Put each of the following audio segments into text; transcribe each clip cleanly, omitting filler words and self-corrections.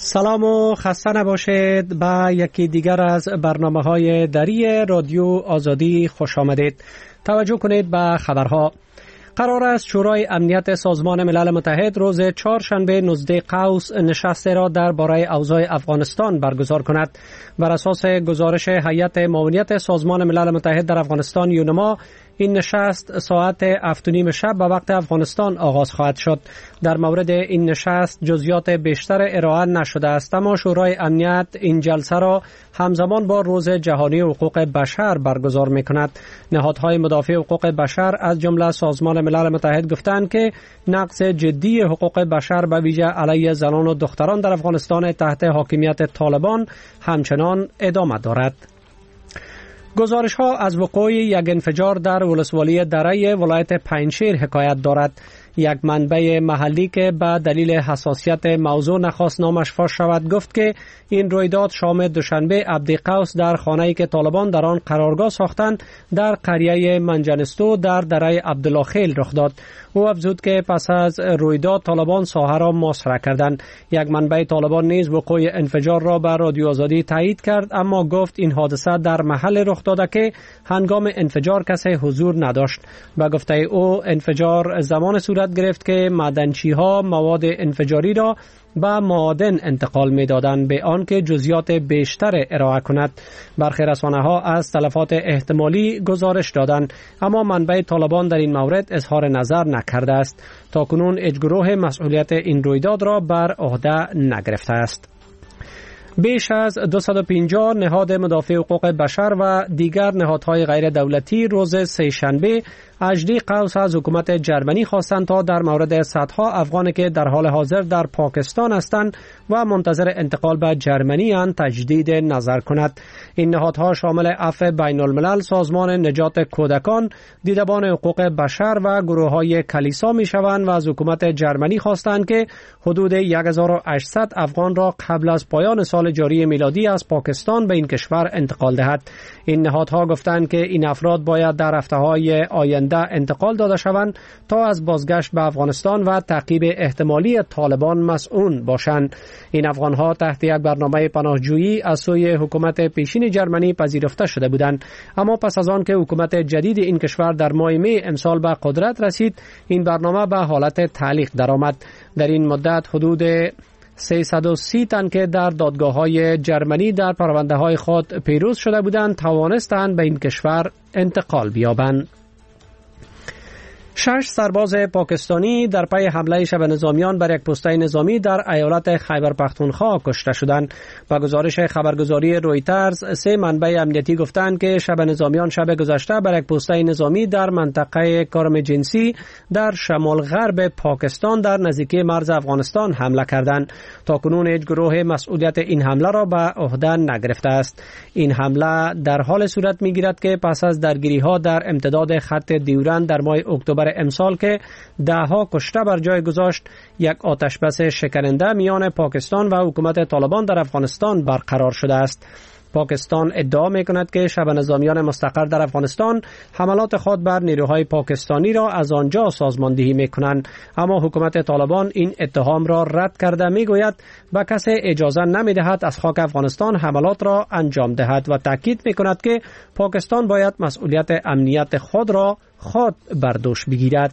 سلام و خسته نباشید. به یکی دیگر از برنامه‌های دری رادیو آزادی خوش آمدید. توجه کنید به خبرها. قرار است شورای امنیت سازمان ملل متحد روز چهارشنبه 19 قوس نشست را درباره اوضاع افغانستان برگزار کند. بر اساس گزارش هیئت معاونیت سازمان ملل متحد در افغانستان یونما، این نشست ساعت 7:30 شب به وقت افغانستان آغاز خواهد شد. در مورد این نشست جزئیات بیشتر ارائه نشده است، اما شورای امنیت این جلسه را همزمان با روز جهانی حقوق بشر برگزار می‌کند. نهادهای مدافع حقوق بشر از جمله سازمان ملل متحد گفتند که نقض جدی حقوق بشر به ویژه علیه زنان و دختران در افغانستان تحت حاکمیت طالبان همچنان ادامه دارد. گزارش ها از وقوع یک انفجار در ولسوالی دره ولایت پنجشیر حکایت دارد. یک منبع محلی که به دلیل حساسیت موضوع نخواست نامش فاش شود گفت که این رویداد شام دوشنبه عبدی قوس در خانه‌ای که طالبان در آن قرارگاه ساختند در قریه منجنستو در دره عبدالله خیل رخ داد. او افزود که پس از رویداد طالبان ساحه را محاصره کردند. یک منبع طالبان نیز وقوع انفجار را به رادیو آزادی تایید کرد، اما گفت این حادثه در محل رخ داده که هنگام انفجار کسی حضور نداشت. به گفته او انفجار زمان صورت گرفت که معدنچی‌ها مواد انفجاری را به معادن انتقال می‌دادند به آنکه جزئیات بیشتر ارائه کند. برخی رسانه‌ها از تلفات احتمالی گزارش دادند، اما منبع طالبان در این مورد اظهار نظر نکرده است. تاکنون گروه مسئولیت این رویداد را بر عهده نگرفته است. بیش از 250 نهاد مدافع حقوق بشر و دیگر نهادهای غیر دولتی روز سه‌شنبه 18 قوس از حکومت جرمنی خواستند تا در مورد صدها افغانی که در حال حاضر در پاکستان هستند و منتظر انتقال به جرمنی اند تجدید نظر کند. این نهادها شامل عفو بین الملل، سازمان نجات کودکان، دیدبان حقوق بشر و گروه‌های کلیسا می‌شوند و از حکومت جرمنی خواستند که حدود 1800 افغان را قبل از پایان سال جاری میلادی از پاکستان به این کشور انتقال دهد. این نهادها گفتند که این افراد باید در هفته‌های آینده انتقال داده شوند تا از بازگشت به افغانستان و تعقیب احتمالی طالبان مسئول باشند. این افغانها تحت یک برنامه پناهجویی از سوی حکومت پیشین جرمنی پذیرفته شده بودند، اما پس از آن که حکومت جدید این کشور در ماه می امسال به قدرت رسید، این برنامه به حالت تعلیق درآمد. در این مدت حدود 330 تن که در دادگاه‌های جرمنی در پرونده‌های خود پیروز شده بودند توانستند به این کشور انتقال بیابند. 6 سرباز پاکستانی در پی حمله شب نظامیان بر یک پسته نظامی در ایالت خیبر پختونخوا کشته شدند. با گزارش خبرگزاری رویترز، 3 منبع امنیتی گفتند که شب نظامیان شب گذشته بر یک پسته نظامی در منطقه کارم جنسی در شمال غرب پاکستان در نزدیکی مرز افغانستان حمله کردند. تاکنون هیچ گروه مسئولیت این حمله را به عهده نگرفته است. این حمله در حال صورت می‌گیرد که پس از درگیری‌ها در امتداد خط دیورند در ماه اکتبر امسال که 10 کشته بر جای گذاشت، یک آتش بس شکننده میان پاکستان و حکومت طالبان در افغانستان برقرار شده است. پاکستان ادعا می‌کند که شب نظامیان مستقر در افغانستان حملات خود بر نیروهای پاکستانی را از آنجا سازماندهی می‌کنند، اما حکومت طالبان این اتهام را رد کرده می‌گوید به کسی اجازه نمی‌دهد از خاک افغانستان حملات را انجام دهد و تاکید می‌کند که پاکستان باید مسئولیت امنیت خود را خود بر دوش بگیرد.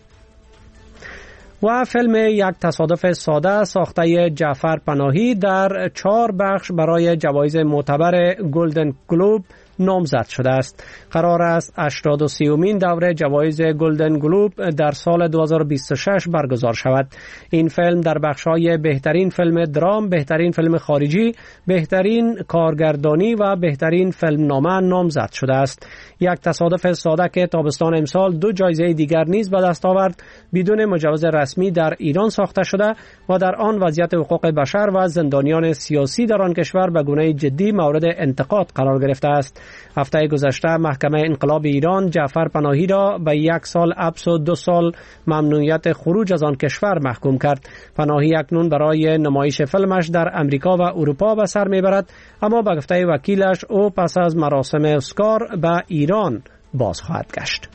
و فیلم یک تصادف ساده ساخته جعفر پناهی در 4 بخش برای جوایز معتبر گلدن گلوب نامزد شده است. قرار است 83مین دوره جوایز گلدن گلوب در سال 2026 برگزار شود. این فیلم در بخش‌های بهترین فیلم درام، بهترین فیلم خارجی، بهترین کارگردانی و بهترین فیلم نامه نامزد شده است. یک تصادف ساده که تابستان امسال 2 جایزه دیگر نیز به دست آورد، بدون مجوز رسمی در ایران ساخته شده و در آن وضعیت حقوق بشر و زندانیان سیاسی در آن کشور به گونه جدی مورد انتقاد قرار گرفته است. هفته گذشته محکمه انقلاب ایران جعفر پناهی را به 1 سال حبس و 2 سال ممنوعیت خروج از آن کشور محکوم کرد. پناهی اکنون برای نمایش فیلمش در امریکا و اروپا به سر میبرد، اما به گفته وکیلش او پس از مراسم اسکار به ایران باز خواهد گشت.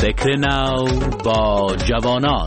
فکر نو با جوانان.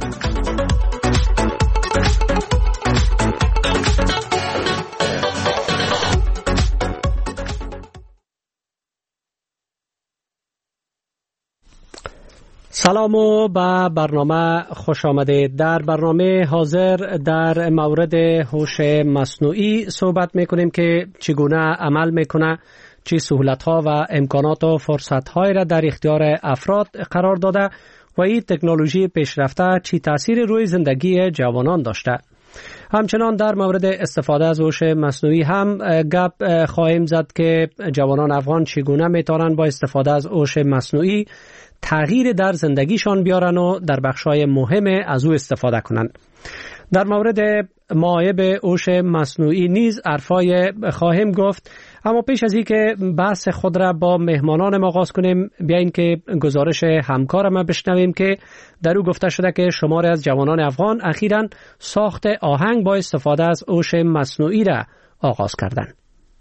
سلام و به برنامه خوش آمدید. در برنامه حاضر در مورد هوش مصنوعی صحبت میکنیم که چگونه عمل میکنه، چه سهولت‌ها و امکانات و فرصت‌هایی را در اختیار افراد قرار داده و این تکنولوژی پیشرفته چه تأثیر روی زندگی جوانان داشته. همچنان در مورد استفاده از هوش مصنوعی هم گپ خواهیم زد که جوانان افغان چگونه میتونن با استفاده از هوش مصنوعی تغییر در زندگیشان بیارن و در بخش‌های مهم از او استفاده کنن. در مورد معایب هوش مصنوعی نیز حرفای خواهیم گفت، اما پیش از اینکه بحث خود را با مهمانان آغاز کنیم بیاین که گزارش همکارم بشنویم که در او گفته شده که شماری از جوانان افغان اخیراً ساخت آهنگ با استفاده از هوش مصنوعی را آغاز کردند.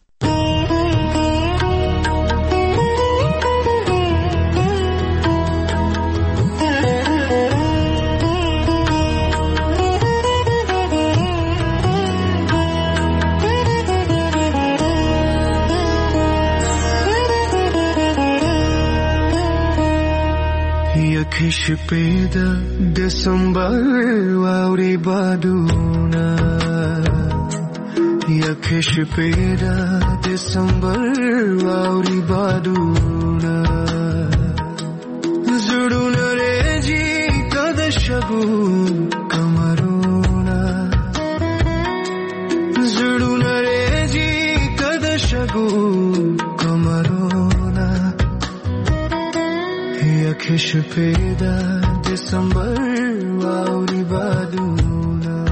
یکش پیدا دسمبر واوری بادونا، یکش پیدا دسمبر واوری بادونا، زړونه رېږي کده شګو کمرونا، زړونه رېږي کده شګو کمرونا، یکش پیدا دسمبر واوری بادونا.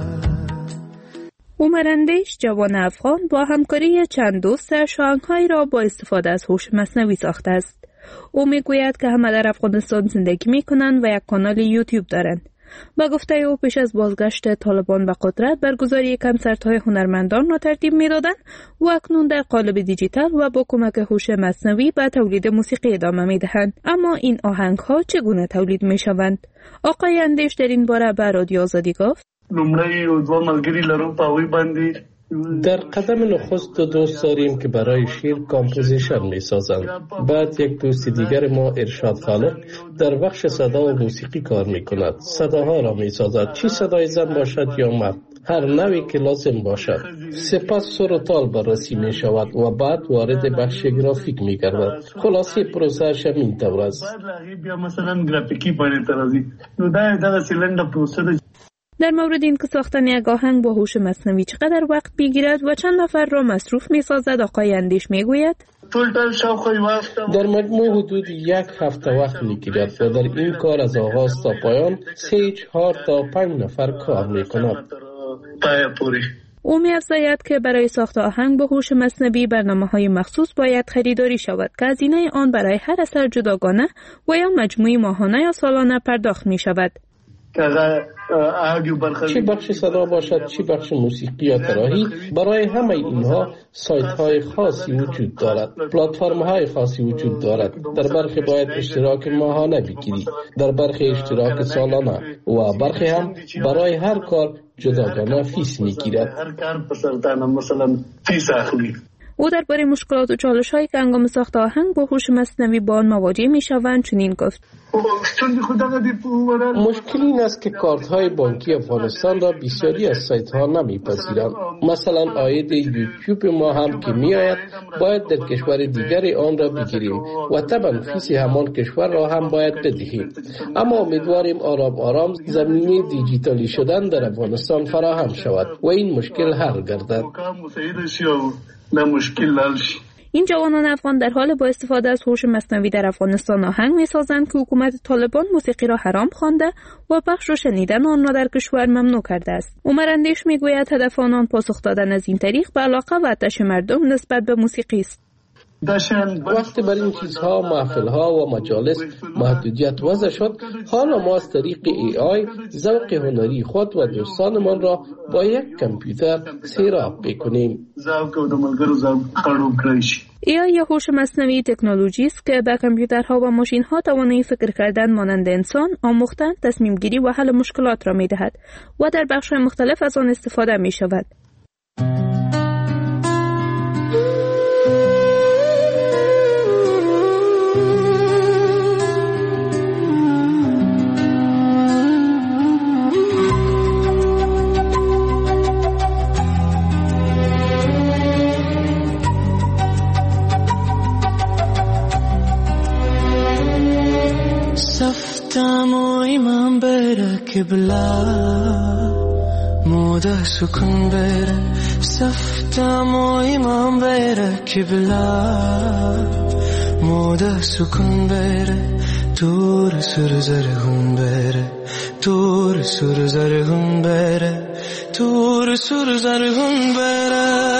عمر اندیش جوان افغان با همکاری چند دوستش آهنگ‌هایی را با استفاده از هوش مصنوعی ساخته است. او میگوید که همه در افغانستان زندگی میکنند و یک کانال یوتیوب دارند. با گفته او پیش از بازگشت طالبان به قدرت برگزاری کنسرت‌های هنرمندان را ترتیب می‌دادند و اکنون در قالب دیجیتال و با کمک هوش مصنوعی به تولید موسیقی ادامه می‌دهند. اما این آهنگ‌ها چگونه تولید می‌شوند؟ آقای اندیش در این باره به رادیو آزادی گفت: لومړی یو دوه ملګري لرو په هغوی باندې در قدم نخست دوست داریم که برای شعر کامپوزیشن می سازند. بعد یک دوست دیگر ما ارشاد خالق در بخش صدا و موسیقی کار می کند. صداها را می سازد، چی صدای زن باشد یا مرد، هر نوعی که لازم باشد. سپس سر و تال بررسی می شود و بعد وارد بخش گرافیک می گردد. خلاصه پروسه‌اش این طور است. بیا مثلا گرافیکی باندې ترازی نو دا سیلندر پروسه. در مورد این که ساختن یک آهنگ با هوش مصنوعی چقدر وقت میگیرد و چند نفر را مصروف میسازد، آقای اندیش میگوید: در مجموع حدود 1 هفته وقت میگیرد و در این کار از آغاز تا پایان 3-4 تا 5 نفر کار میکند. او می‌افزاید که برای ساخت آهنگ با هوش مصنوعی برنامه‌های مخصوص باید خریداری شود که هزینه آن برای هر اثر جداگانه و یا مجموعی ماهانه یا سالانه پرداخت می‌شود. چه بخش صدا باشد، چه بخش موسیقی یا طراحی، برای همه اینها سایت های خاصی وجود دارد، پلتفرم های خاصی وجود دارد. در برخی باید اشتراک ماهانه بگیری، در برخی اشتراک سالانه و برخی هم برای هر کار جداگانه فیس میگیرد. او درباره مشکلات و چالش‌هایی که هنگام ساخت آهنگ با هوش مصنوعی با آن مواجه می‌شوند چنین گفت: مشکل این است که کارت‌های بانکی افغانستان را بسیاری از سایت‌ها نمی‌پذیرند. مثلا عاید یوتیوب ما هم که می‌آید باید در کشور دیگری آن را بگیریم و طبعا فیس همان کشور را هم باید بدهیم. اما امیدواریم آرام آرام زمینه دیجیتالی شدن در افغانستان فراهم شود و این مشکل حل گردد. این جوانان افغان در حال با استفاده از هوش مصنوعی در افغانستان آهنگ می‌سازند که حکومت طالبان موسیقی را حرام خوانده و پخش و شنیدن آن را در کشور ممنوع کرده است. عمر اندیش می‌گوید هدف آنان پاسخ دادن از این طریق به علاقه و آتش مردم نسبت به موسیقی است. وقتی بر این چیزها، محفل‌ها و مجالس محدودیت وضع شد، حالا ما از طریق AI ذوق هنری خود و دوستانمان را با یک کامپیوتر سیراب بکنیم. AI یا هوش مصنوعی تکنولوژی است که به کامپیوترها و ماشین‌ها توانایی فکر کردن مانند انسان، آموختن، تصمیم گیری و حل مشکلات را می‌دهد و در بخش‌های مختلف از آن استفاده می‌شود. سفتم و ایمان بره کبلا موده سکون بره سفتم و ایمان بره کبلا موده سکون بره دور سر زرهون بره دور سر زرهون بره دور سر زرهون بره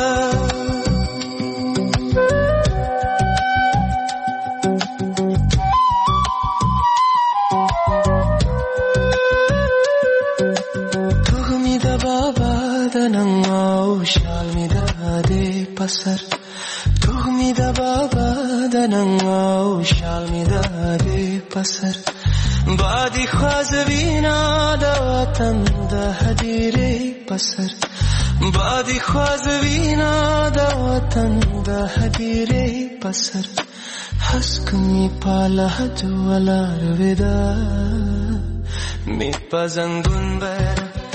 pasar tuhmida baba danango shalmida de pasar badi khazvina da watan da hadire pasar badi khazvina da watan da hadire pasar haskmi pala wala rvida mitpazandun ber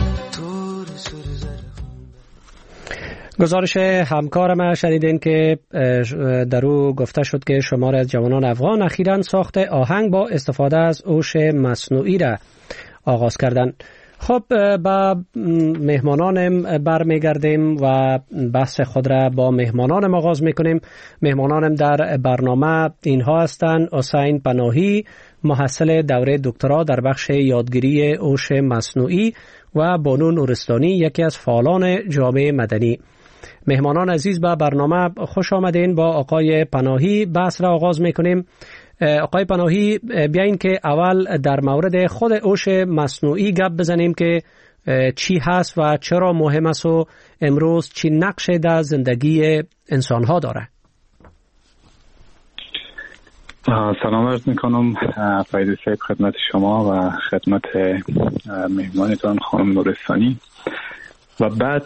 گزارش همکارم شنیدین که در او گفته شد که شمار از جوانان افغان اخیراً ساخت آهنگ با استفاده از هوش مصنوعی را آغاز کردند. خب با مهمانانم برمیگردیم و بحث خود را با مهمانانم آغاز میکنیم. مهمانانم در برنامه اینها هستند: حسین پناهی، محصل دوره دکترا در بخش یادگیری هوش مصنوعی، و بانو نورستانی، یکی از فعالان جامعه مدنی. مهمانان عزیز به برنامه خوش آمدین. با آقای پناهی بحث را آغاز میکنیم. آقای پناهی، بیاین که اول در مورد خود هوش مصنوعی گپ بزنیم که چی هست و چرا مهم است و امروز چی نقش در زندگی انسانها داره. سلام عرض میکنم فایده صاحب خدمت شما و خدمت مهمانتان خانم نورستانی. و بعد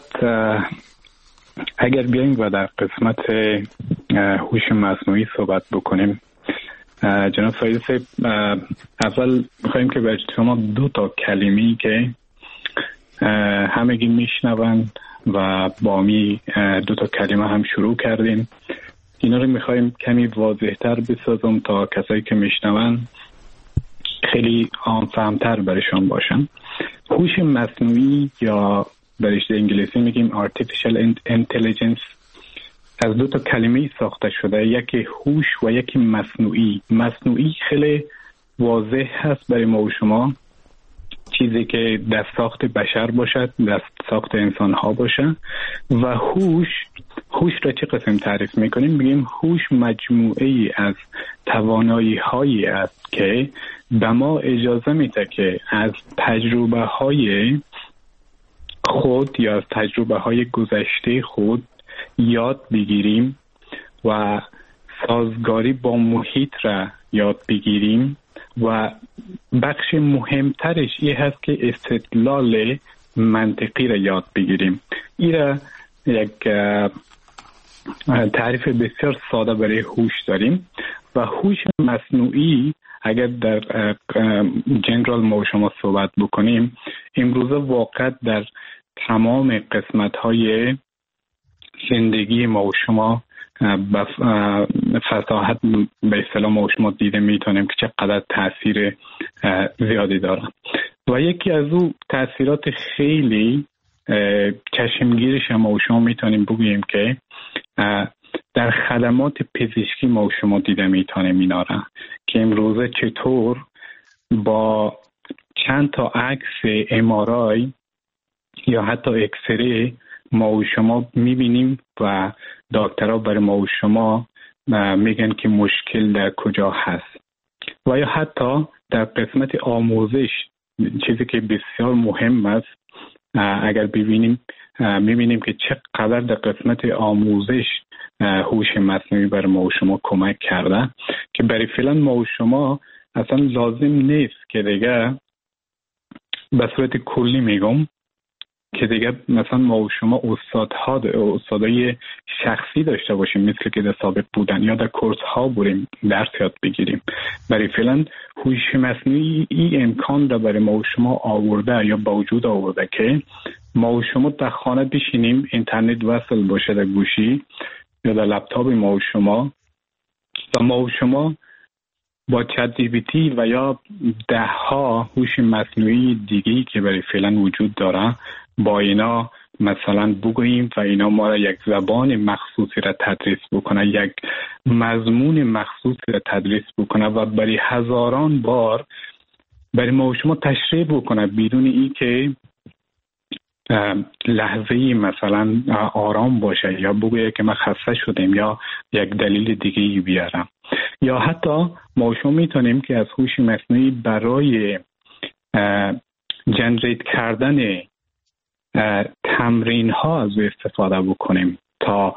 اگر بیاییم و در قسمت هوش مصنوعی صحبت بکنیم، جناب فایده صاحب، اول میخواییم که به شما 2 کلمه‌ای که همگی میشنوند و با می 2 کلمه هم شروع کردیم، اینا رو میخوایم کمی واضح‌تر بسازم تا کسایی که میشنون خیلی آنفهمتر برشان باشن. هوش مصنوعی یا به رشته انگلیسی میگیم Artificial Intelligence از 2 کلمه ساخته شده، یکی هوش و یکی مصنوعی. مصنوعی خیلی واضح هست برای ما و شما، چیزی که در ساخت بشر باشد، در ساخت انسان ها باشه. و هوش را چه قسم تعریف میکنیم؟ میگیم هوش مجموعه ای از توانایی هایی است که به ما اجازه میده که از تجربه های خود یا از تجربه های گذشته خود یاد بگیریم و سازگاری با محیط را یاد بگیریم. و بخش مهمترش این هست که استدلال منطقی را یاد بگیریم. این را یک تعریف بسیار ساده برای هوش داریم. و هوش مصنوعی اگر در جنرال ما شما صحبت بکنیم، امروزه واقع در تمام قسمت‌های زندگی ما و شما فصاحت به اصطلاح ما و شما دیده میتونیم که چقدر تاثیر زیادی داره. و یکی از او تاثیرات خیلی چشمگیرش ما و شما میتونیم بگوییم که در خدمات پزشکی ما و شما دیده میتونیم اینا را، که امروزه چطور با چند تا عکس MRI یا حتی اکسری ما و شما میبینیم و دکترها برای ما و شما میگن که مشکل در کجا هست. و یا حتی در قسمت آموزش، چیزی که بسیار مهم است، اگر ببینیم میبینیم که چقدر در قسمت آموزش هوش مصنوعی برای ما و شما کمک کرده که برای فعلا ما و شما اصلا لازم نیست که دیگه به صورت کلی میگم که دیگه مثلا ما و شما استادای شخصی داشته باشیم مثل که در سابق بودن یا در کورس ها بریم درس یاد بگیریم. برای فعلا هوش مصنوعی این امکان را برای ما و شما آورده یا با وجود آورده که ما و شما در خانه بشینیم، اینترنت وصل باشه در گوشی یا در لپتاپ ما و شما و ما و شما با چت جی پی تی و یا ده ها هوش مصنوعی دیگه‌ای که برای فعلا وجود داره با اینا مثلا بگوییم و اینا ما را یک زبان مخصوصی را تدریس بکنه، یک مضمون مخصوصی را تدریس بکنه و برای هزاران بار برای ما و شما تشریح بکنه بدون ای که لحظه‌ای مثلا آرام باشه یا بگویه که من خسته شدم یا یک دلیل دیگه ای بیارم. یا حتی ما شما میتونیم که از هوش مصنوعی برای جنریت کردن تمرین ها از او استفاده بکنیم تا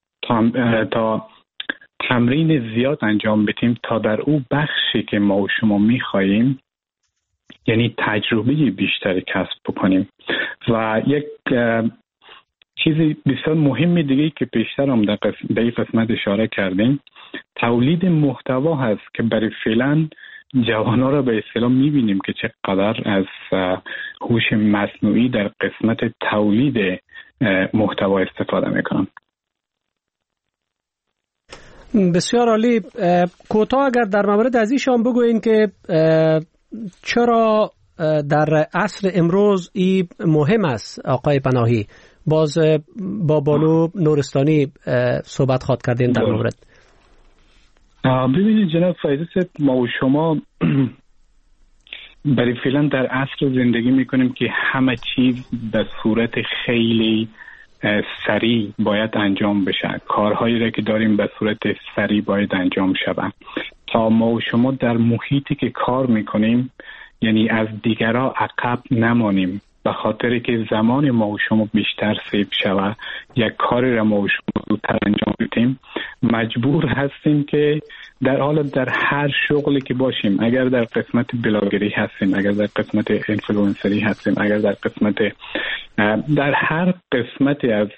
تمرین زیاد انجام بدیم تا در او بخشی که ما و شما میخواییم یعنی تجربه بیشتری کسب بکنیم. و یک چیزی بسیار مهم دیگه که پیشتر هم در این قسمت اشاره کردیم تولید محتوا هست که برای فعلا جوانان را به اصطلاح میبینیم که چقدر از هوش مصنوعی در قسمت تولید محتوا استفاده میکنن. بسیار عالی. کوتاه اگر در مورد از ایشان بگوین که چرا در عصر امروز این مهم است آقای پناهی؟ باز با بانو نورستانی صحبت خواد کردین در مورد. ببینید جناب فایزه صاحب، ما و شما برای فعلا در عصر زندگی میکنیم که همه چیز به صورت خیلی سریع باید انجام بشه. کارهایی را که داریم به صورت سریع باید انجام شود تا ما و شما در محیطی که کار میکنیم یعنی از دیگرها عقب نمانیم، به خاطر که زمان ما و شما بیشتر سیو شود یک کاری را ما و شما زودتر انجام بدیم مجبور هستیم که در هر شغلی که باشیم، اگر در قسمت بلاگری هستیم، اگر در قسمت اینفلوئنسری هستیم، اگر در هر قسمتی از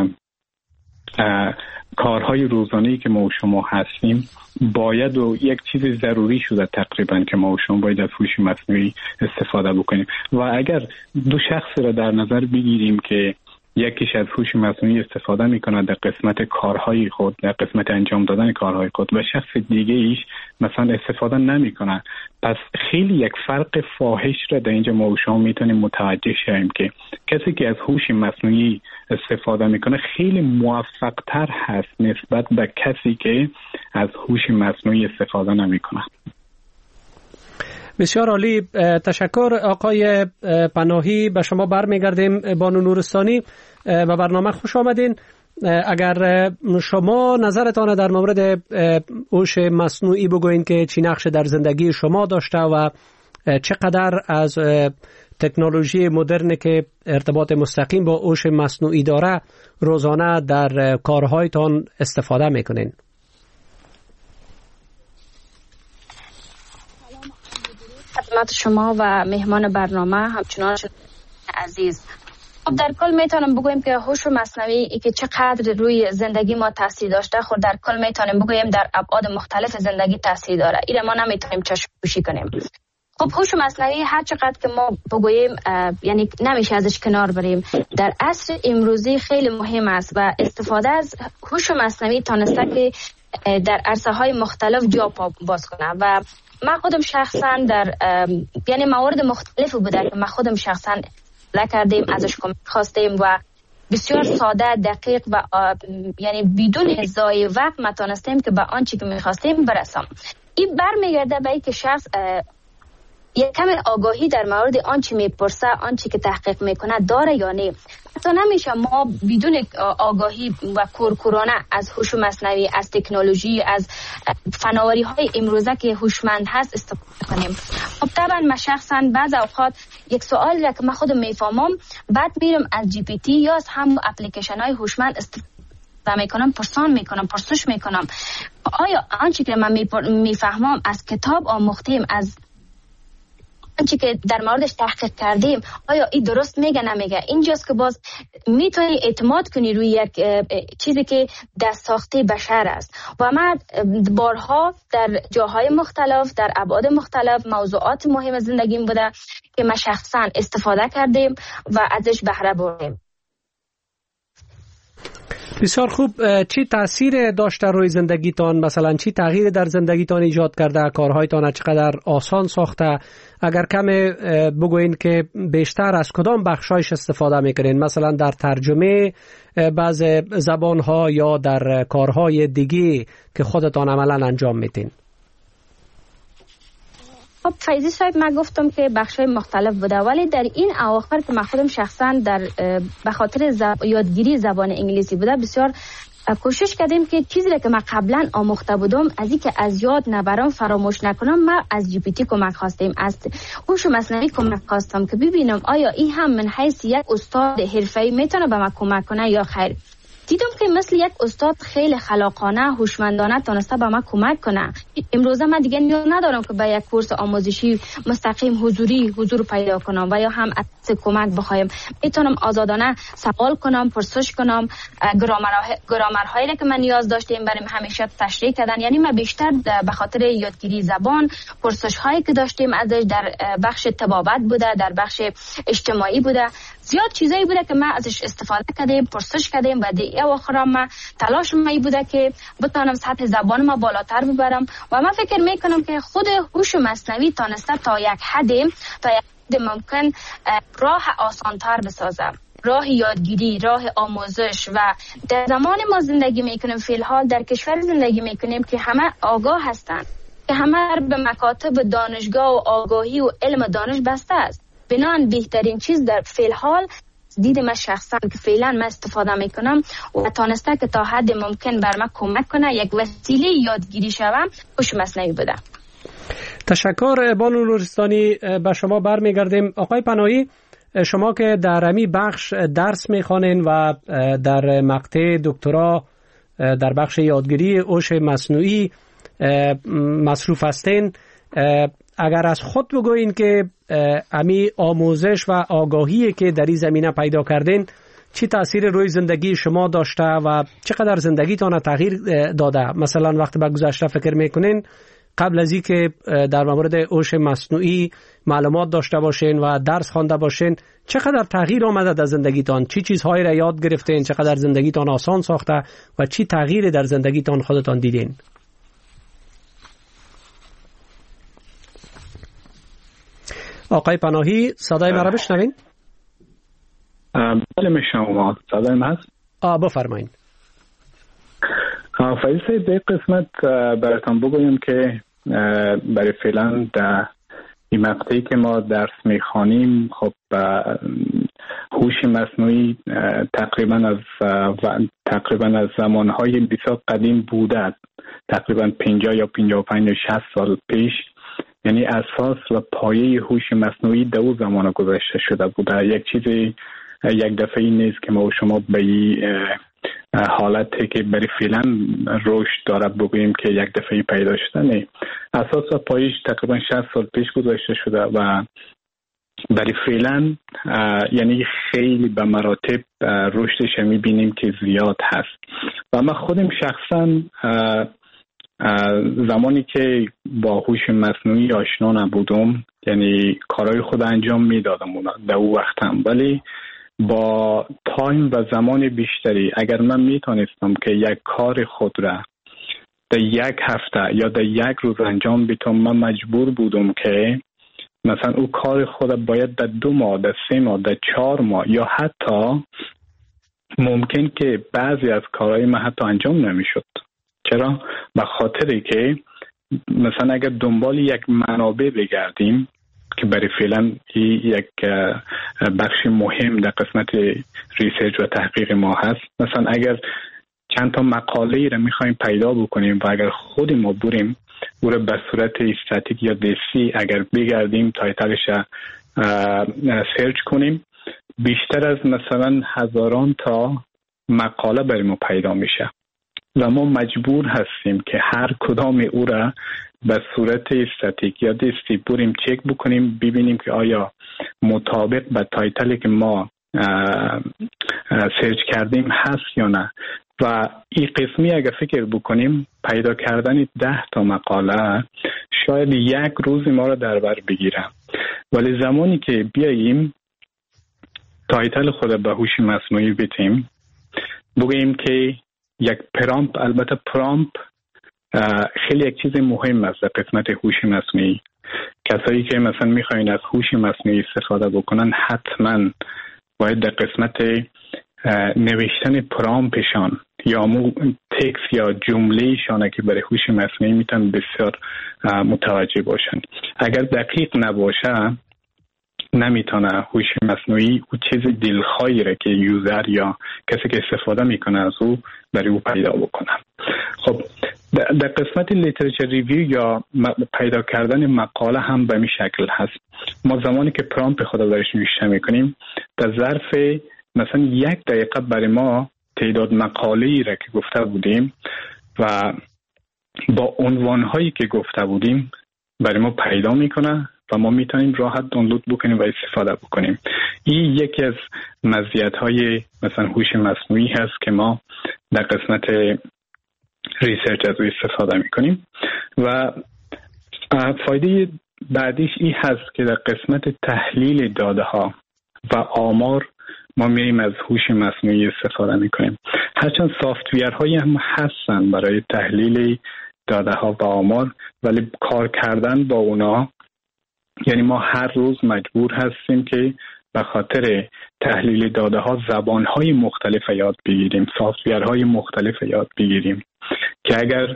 کارهای روزانه‌ای که ما و شما هستیم باید و یک چیز ضروری شده تقریبا که ما و شما باید از هوش مصنوعی استفاده بکنیم. و اگر دو شخص را در نظر بگیریم که یکیش از هوش مصنوعی استفاده میکنه در قسمت کارهای خود، در قسمت انجام دادن کارهای خود و شخص دیگه ایش مثلا استفاده نمیکنه، پس خیلی یک فرق فاحش را در اینجا ما و شما میتونیم متوجه شویم که کسی که از هوش مصنوعی استفاده میکنه خیلی موفق تر هست نسبت به کسی که از هوش مصنوعی استفاده نمیکنه. بسیار عالی، تشکر آقای پناهی. به شما برمیگردیم بانو نورستانی و برنامه خوش آمدین. اگر شما نظرتان در مورد هوش مصنوعی بگوین که چی نقش در زندگی شما داشته و چقدر از تکنولوژی مدرن که ارتباط مستقیم با هوش مصنوعی داره روزانه در کارهایتان استفاده میکنین. خدمت شما و مهمان برنامه همچنان عزیز. خب در کل میتونم بگویم که هوش مصنوعی ای که چقدر روی زندگی ما تاثیر داشته، خود در کل میتونیم بگویم در ابعاد مختلف زندگی تاثیر داره. این ما نمیتونیم چشم‌پوشی کنیم. خب هوش مصنوعی هر چقدر که ما بگوییم یعنی نمیشه ازش کنار بریم. در عصر امروزی خیلی مهم است و استفاده از هوش مصنوعی تونسته که در عرصه‌های مختلف جا باز کنه و من خودم شخصا در یعنی موارد مختلف بوده که من خودم شخصا کردیم ازش کمک خواستیم و بسیار ساده دقیق و یعنی بدون ضایع وقت ما تونستیم که به آنچه که می‌خواستیم برسیم. این برمیگرده به اینکه شخص یک کم آگاهی در مورد آنچه میپرسه، آنچه که تحقیق میکنه داره یا نه. حتی نمیشه ما بدون آگاهی و کورکورانه از هوش مصنوعی، از تکنولوژی، از فناوری های امروزه که هوشمند هست استفاده کنیم. خب طبعا من شخصا بعض اوقات یک سوالی را که من خودم میفهمم بعد میرم از جی پی تی یا از هم اپلیکیشن های هوشمند میکنم پرسان میکنم، پرسش میکنم آیا آنچه که من میفهمم از کتاب آموختیم، از آنچه که در موردش تحقیق کردیم، آیا این درست میگه نمیگه؟ اینجاست که باز میتونی اعتماد کنی روی یک چیزی که دست ساخته بشر است. و من بارها در جاهای مختلف، در ابعاد مختلف، موضوعات مهم زندگیم بوده که من شخصا استفاده کردیم و ازش بهره بردیم. بسیار خوب. چی تاثیر داشته روی زندگیتان؟ مثلا چی تغییر در زندگیتان ایجاد کرده؟ کارهایتان چقدر آسان ساخته؟ اگر کم بگوین که بیشتر از کدام بخشایش استفاده میکنین؟ مثلا در ترجمه بعض زبانها یا در کارهای دیگه که خودتان عملا انجام میتین؟ خب فیضی صاحب، من گفتم که بخشای مختلف بوده، ولی در این اواخر که من خودم شخصا به خاطر یادگیری زبان انگلیسی بوده، بسیار کوشش کردیم که چیزی که من قبلا آموخته بودم از این که از یاد نبرم، فراموش نکنم. من از جی پی تی کمک خواستیم، از هوش مصنوعی کمک خواستم که ببینم آیا این هم من حیث یک استاد حرفه‌ای میتونه به من کمک کنه یا خیر. دیدم که مثل یک استاد خیلی خلاقانه، هوشمندانه تونسته به من کمک کنه. امروزه من دیگه نیاز ندارم که به یک کورس آموزشی مستقیم حضور پیدا کنم و یا هم از کمک بخوایم. میتونم آزادانه سوال کنم، پرسش کنم، گرامرهایی که من نیاز داشتم برام همیشه تشریح کردن. یعنی من بیشتر به خاطر یادگیری زبان، پرسش هایی که داشتیم ازش در بخش طبابت بوده، در بخش اجتماعی بوده، زیاد چیزایی بوده که من ازش استفاده کردیم، پرسش کردیم و دیگه آخرام من تلاش می بوده که بتونم سطح زبان ما بالاتر ببرم. و من فکر میکنم که خود هوش مصنوعی تونسته تا یک حد ممکن راه آسانتر بسازه، راه یادگیری، راه آموزش. و در زمان ما زندگی میکنیم، فی الحال در کشور زندگی میکنیم که همه آگاه هستن، که همه به مکاتب دانشگاه و آگاهی و علم دانش بسته است. بنان بهترین چیز در فی الحال دید من شخصا که فعلا من استفاده میکنم و تانسته که تا حد ممکن بر من کمک کنه، یک وسیله یادگیری شوم، هوش مصنوعی بوده. تشکر بانو نورستانی. به شما برمیگردیم. آقای پناهی، شما که در امی بخش درس میخوانین و در مقطع دکترا در بخش یادگیری هوش مصنوعی مصروف هستین، اگر از خود بگوین که امی آموزش و آگاهی که در این زمینه پیدا کردین چی تأثیر روی زندگی شما داشته و چقدر زندگیتان تغییر داده؟ مثلا وقتی به گذشته فکر میکنین، قبل از این که در مورد هوش مصنوعی معلومات داشته باشین و درس خوانده باشین، چقدر تغییر آمده در زندگیتان؟ چی چیزهایی را یاد گرفتین؟ چقدر زندگیتان آسان ساخته و چی تغییری در زندگیتان خودتان دیدین؟ آقای پناهی، صدای مرا بشنوین؟ بله میشنوم. صدای من هست؟ بفرمایید. فایل به قسمت براتون بگویم که برای فعلا در این مقطعی که ما درس میخوانیم، خب هوش مصنوعی تقریبا از زمانهای بسیار قدیم بوده، تقریبا 50 یا 55 یا 60 سال پیش. یعنی اساس و پایه هوش مصنوعی در اون زمان گذاشته شده بوده. یک چیزی یک دفعه نیست که ما و شما به این حالتی که برای فعلا رشد داره بگوییم که یک دفعه پیدا شده. نه، اساس و پایه‌اش تقریبا 60 سال پیش گذاشته شده و برای فعلا یعنی خیلی به مراتب رشدش میبینیم که زیاد هست. و من خودم شخصا زمانی که با هوش مصنوعی آشنا نبودم، یعنی کارهای خود انجام میدادم در اون وقت هم، ولی با تایم و زمان بیشتری اگر من میتونستم که یک کار خود را در یک هفته یا در یک روز انجام بدم، من مجبور بودم که مثلا او کار خود باید در 2 ماه، در 3 ماه، در 4 ماه یا حتی ممکن که بعضی از کارهای من حتی انجام نمیشد. چرا؟ به خاطری که مثلا اگر دنبال یک منابع بگردیم که برای فعلا یک بخش مهم در قسمت ریسرچ و تحقیق ما هست، مثلا اگر چند تا مقاله را میخوایم پیدا بکنیم و اگر خود ما بریم او را به صورت استاتیک یا دستی اگر بگردیم تایتلش سرچ کنیم، بیشتر از مثلا هزاران تا مقاله برای ما پیدا میشه و ما مجبور هستیم که هر کدام او را به صورت استاتیک یا دستی بریم چک بکنیم، ببینیم که آیا مطابق به تایتلی که ما سرچ کردیم هست یا نه. و این قسمی اگر فکر بکنیم پیدا کردن 10 تا مقاله شاید 1 روز ما را در بر بگیره، ولی زمانی که بیاییم تایتل خود به هوش مصنوعی بدیم، بگیم که یک پرامپ، البته پرامپ خیلی یک چیز مهم است در قسمت هوش مصنوعی. کسایی که مثلا میخواین از هوش مصنوعی استفاده بکنن حتما باید در قسمت نوشتن پرامپشان یا تکس یا جملهشان که برای هوش مصنوعی میتونن بسیار متوجه باشن. اگر دقیق نباشه نمیتونه هوش مصنوعی او چیز دلخواهی را که یوزر یا کسی که استفاده میکنه از او برای او پیدا بکنه. خب در قسمت لیترچر ریویو یا پیدا کردن مقاله هم به این شکل هست. ما زمانی که پرامپت خود درش نوشته میکنیم در ظرف مثلا 1 دقیقه برای ما تعداد مقاله‌ای را که گفته بودیم و با عنوان‌هایی که گفته بودیم برای ما پیدا میکنه و ما میتونیم راحت دانلود بکنیم و استفاده بکنیم. این یکی از مزیت‌های مثلا هوش مصنوعی هست که ما در قسمت ریسرچ از او استفاده میکنیم. و فایده بعدیش این هست که در قسمت تحلیل داده ها و آمار ما میریم از هوش مصنوعی استفاده میکنیم. هرچند سافتویرهایی هم هستن برای تحلیل داده ها و آمار، ولی کار کردن با اونا یعنی ما هر روز مجبور هستیم که به خاطر تحلیل داده ها زبان های مختلف یاد بگیریم، سافتویرهای مختلف یاد بگیریم که اگر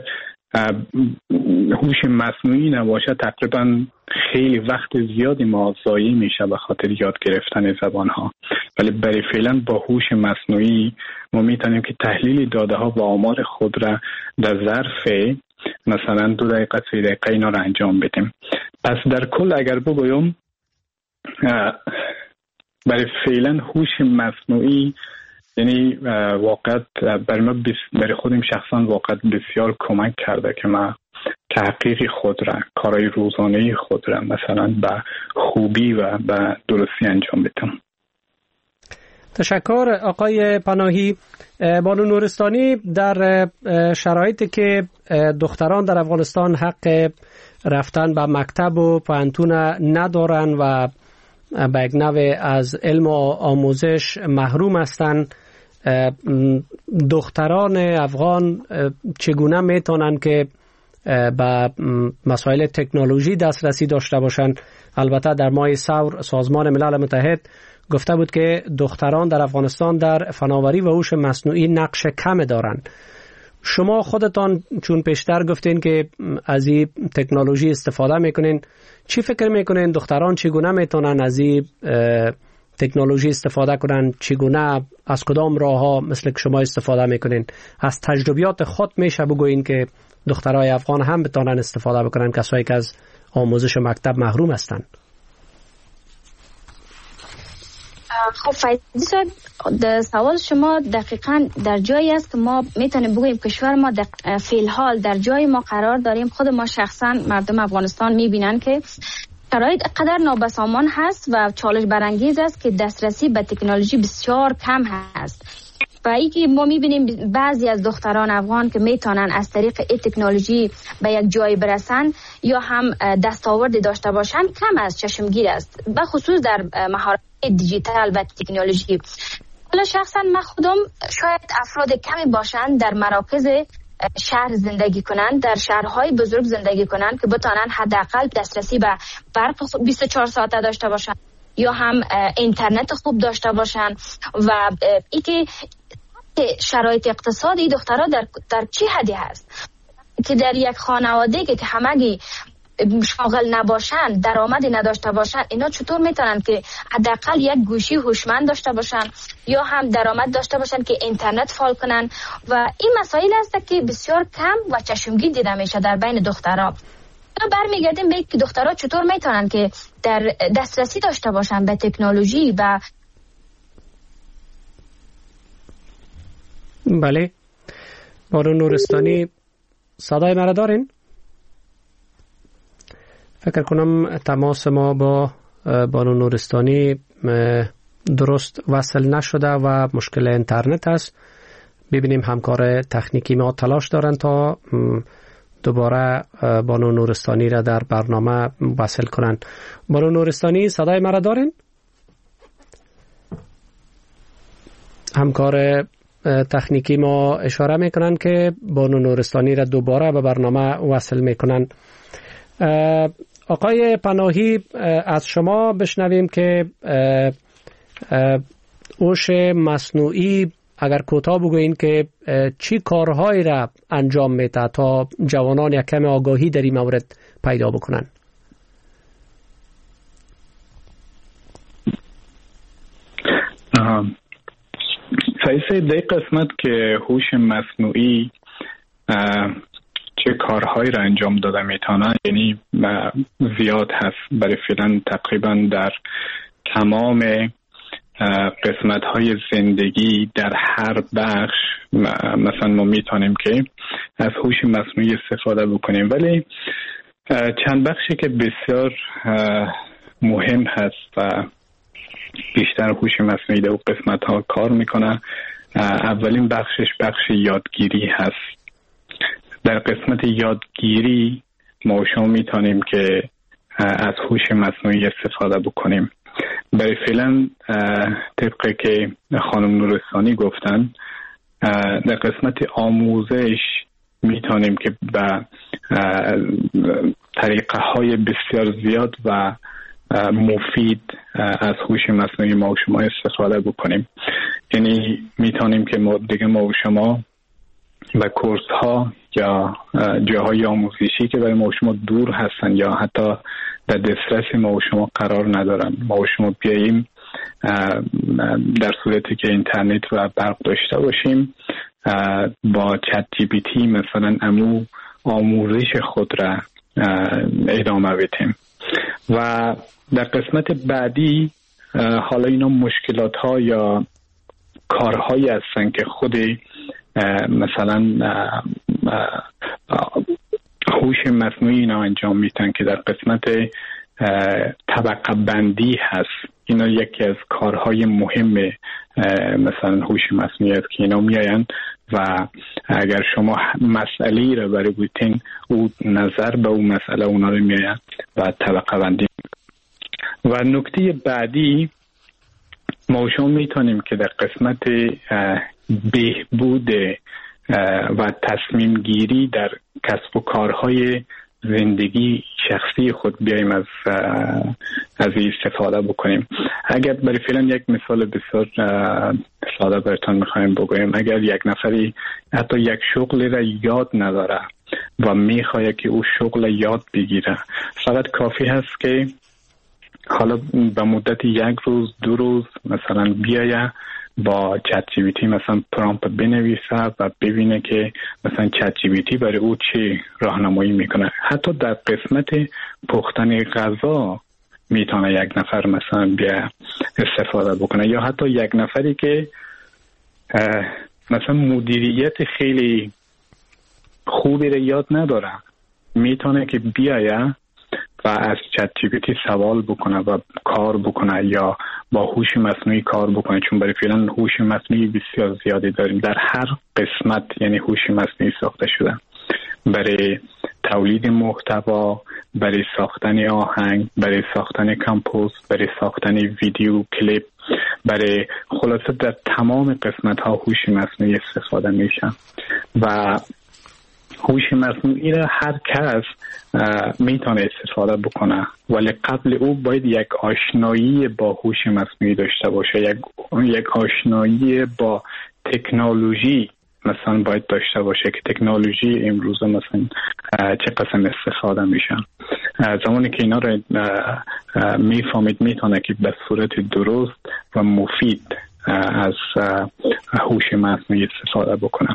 هوش مصنوعی نباشه تقریبا خیلی وقت زیادی ما ضایع میشه به خاطر یاد گرفتن زبان ها. ولی برای فعلا با هوش مصنوعی ما میتونیم که تحلیل داده ها و آمار خود را در ظرف مثلا 2 دقیقه 3 دقیقه اینا رو انجام بدیم. پس در کل اگر بگویم برای فعلا هوش مصنوعی یعنی واقعا برای خودم شخصا واقعا بسیار کمک کرده که من تحقیق خود را، کارهای روزانه خود را مثلا به خوبی و به درستی انجام بدم. تشکر آقای پناهی. بانو نورستانی، در شرایطی که دختران در افغانستان حق رفتن به مکتب و پوهنتون ندارن و به یک نوع از علم و آموزش محروم هستند، دختران افغان چگونه میتونن که به مسائل تکنولوژی دسترسی داشته باشن؟ البته در ماه ثور سازمان ملل متحد گفته بود که دختران در افغانستان در فناوری و هوش مصنوعی نقش کم دارند. شما خودتان چون پیشتر گفتین که از این تکنولوژی استفاده میکنین، چی فکر میکنین دختران چگونه میتونن از این تکنولوژی استفاده کنن؟ چگونه، از کدام راه ها مثل که شما استفاده میکنین؟ از تجربیات خود میشه بگوین که دخترای افغان هم بتونن استفاده بکنن، کسایی که از آموزش مکتب محروم هستند؟ خب فایده سوال شما دقیقاً در جایی است که ما میتونیم بگوییم کشور ما فی الحال در جای ما قرار داریم. خود ما شخصاً مردم افغانستان میبینن که شرایط قدر نابسامان هست و چالش برانگیز است که دسترسی به تکنولوژی بسیار کم هست. و ای که ما میبینیم بعضی از دختران افغان که میتونن از طریق این تکنولوژی به یک جای برسن یا هم دستاوردی داشته باشن کم از چشمگیر است، به خصوص در مهارت دیجیتال و تکنولوژی. حالا شخصا من خودم شاید افراد کمی باشن در مراکز شهر زندگی کنند، در شهرهای بزرگ زندگی کنند که بتونن حداقل دسترسی به برق 24 ساعته داشته باشن یا هم اینترنت خوب داشته باشن و ای که شرایط اقتصادی دخترها در چه حدی هست که در یک خانواده که همگی شاغل نباشن، درآمدی نداشته باشن، اینا چطور میتونن که حداقل یک گوشی هوشمند داشته باشن یا هم درآمد داشته باشن که اینترنت فعال کنن؟ و این مسائل است که بسیار کم و چشمگیر دیده میشه در بین دخترها. برمیگردیم به که دخترها چطور میتونن که در دسترسی داشته باشن به تکنولوژی و بله، بانو نورستانی صدای مرا دارین؟ فکر کنم تماس ما با بانو نورستانی درست وصل نشده و مشکل اینترنت است. ببینیم همکار تکنیکی ما تلاش دارن تا دوباره بانو نورستانی را در برنامه وصل کنن. بانو نورستانی صدای مرا دارین؟ همکار تکنیکی ما اشاره میکنن که بانو نورستانی را دوباره به برنامه وصل میکنن. آقای پناهی، از شما بشنویم که هوش مصنوعی اگر کوتاه بگوین که چی کارهایی را انجام میده تا جوانان یک کم آگاهی در این مورد پیدا بکنن. سایسه در قسمت که هوش مصنوعی چه کارهایی را انجام داده میتونه، یعنی زیاد هست. برای فعلا تقریبا در تمام قسمت های زندگی در هر بخش مثلا ما میتونیم که از هوش مصنوعی استفاده بکنیم، ولی چند بخشی که بسیار مهم هست و بیشتر هوش مصنوعی در قسمت ها کار میکنه. اولین بخشش بخش یادگیری هست. در قسمت یادگیری ما شما میتونیم که از هوش مصنوعی استفاده بکنیم. برای فعلا طبقه که خانم نورستانی گفتن، در قسمت آموزش میتونیم که به طریقه های بسیار زیاد و مفید از هوش مصنوعی ما و شما استفاده بکنیم. یعنی میتونیم که ما و شما به کورس ها یا جاهای آموزشی که برای ما و شما دور هستن یا حتی در دسترس ما و شما قرار ندارن، ما و شما بیاییم در صورتی که اینترنت و برق داشته باشیم با چت جی پی تی مثلا امو آموزش خود را ادامه بدیم. و در قسمت بعدی حالا اینا مشکلات ها یا کارهایی هستن که خود مثلا هوش مصنوعی اینا انجام میتن که در قسمت طبقه بندی هست. اینا یکی از کارهای مهم مثلا هوش مصنوعی است که اینا میاین و اگر شما مسئله را برای بودین او نظر به اون مسئله اونا رو میاین و طبقه بندی. و نکته بعدی ما شما میتونیم که در قسمت بهبود و تصمیم گیری در کسب و کارهای زندگی شخصی خود بیاییم از این استفاده بکنیم. اگر برای فعلا یک مثال بسیار ساده براتون میخوایم بگویم، اگر یک نفری حتی یک شغل را یاد نداره و میخواد که او شغل یاد بگیره، فقط کافی هست که حالا به مدت 1 روز 2 روز مثلا بیایه با چت جی پی تی مثلا پرامپت بنویسه و ببینه که مثلا چت جی پی تی برای او چه راهنمایی میکنه. حتی در قسمت پختن غذا میتونه یک نفر مثلا بیا استفاده بکنه، یا حتی یک نفری که مثلا مدیریت خیلی خوبی رو یاد نداره میتونه که بیایه و از چت جی پی تی سوال بکنه و کار بکنه یا با هوش مصنوعی کار بکنه. چون برای فعلا هوش مصنوعی بسیار زیادی داریم در هر قسمت، یعنی هوش مصنوعی ساخته شده برای تولید محتوا، برای ساختن آهنگ، برای ساختن کمپوست، برای ساختن ویدیو کلیپ، برای خلاصه در تمام قسمت ها هوش مصنوعی استفاده میشن. و هوش مصنوعی را هر کس میتونه استفاده بکنه، ولی قبل او باید یک آشنایی با هوش مصنوعی داشته باشه، یک آشنایی با تکنولوژی مثلا باید داشته باشه که تکنولوژی امروز مثلا چه قسم استفاده میشن. زمانی که اینا را میفهمید میتونه که به صورت درست و مفید از هوش مصنوعی استفاده بکنه.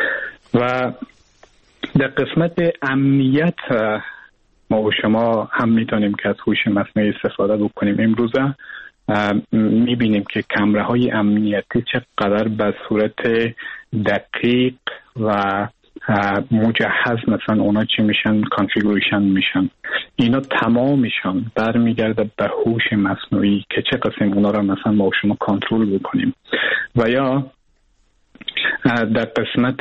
و در قسمت امنیت ما و شما هم میتونیم که از هوش مصنوعی استفاده بکنیم. امروزه میبینیم که کامراهای امنیتی چقدر به صورت دقیق و مجهز، مثلا اونا چی میشن، کانفیگوریشن میشن، اینا تمامشان برمیگرده به هوش مصنوعی که چه قسم اونا را مثلا ما شما کنترل بکنیم. و یا در قسمت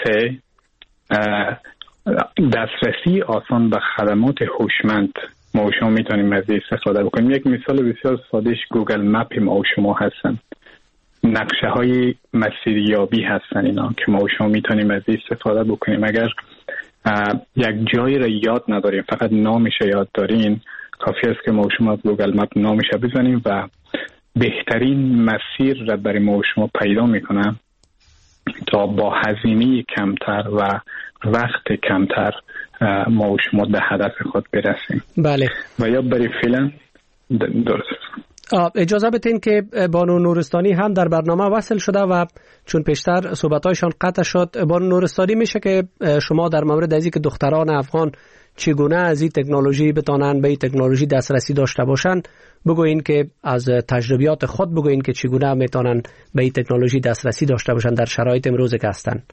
دسترسی آسان به خدمات هوشمند ما و شما میتونیم از استفاده بکنیم. یک مثال بسیار سادهش گوگل مپ ما و شما هستن، نقشه های مسیریابی هستن، اینا که ما و شما میتونیم از استفاده بکنیم. اگر یک جایی را یاد نداریم، فقط نامش یاد دارین، کافی است که ما و شما از گوگل مپ نامش بزنیم و بهترین مسیر را برای ما و شما پیدا میکنه تا با هزینه کمتر و وقت کمتر ما و شما به هدف خود برسیم. بله. و یا برای فعلا درست اجازه بدین که بانو نورستانی هم در برنامه وصل شده و چون پیشتر صحبتایشان قطع شد، بانو نورستانی میشه که شما در مورد ازی که دختران افغان چگونه از این تکنولوژی بتانن به این تکنولوژی دسترسی داشته باشن بگوین، که از تجربیات خود بگوین که چگونه میتونن به این تکنولوژی دسترسی داشته باشن در شرایط امروز که هستن.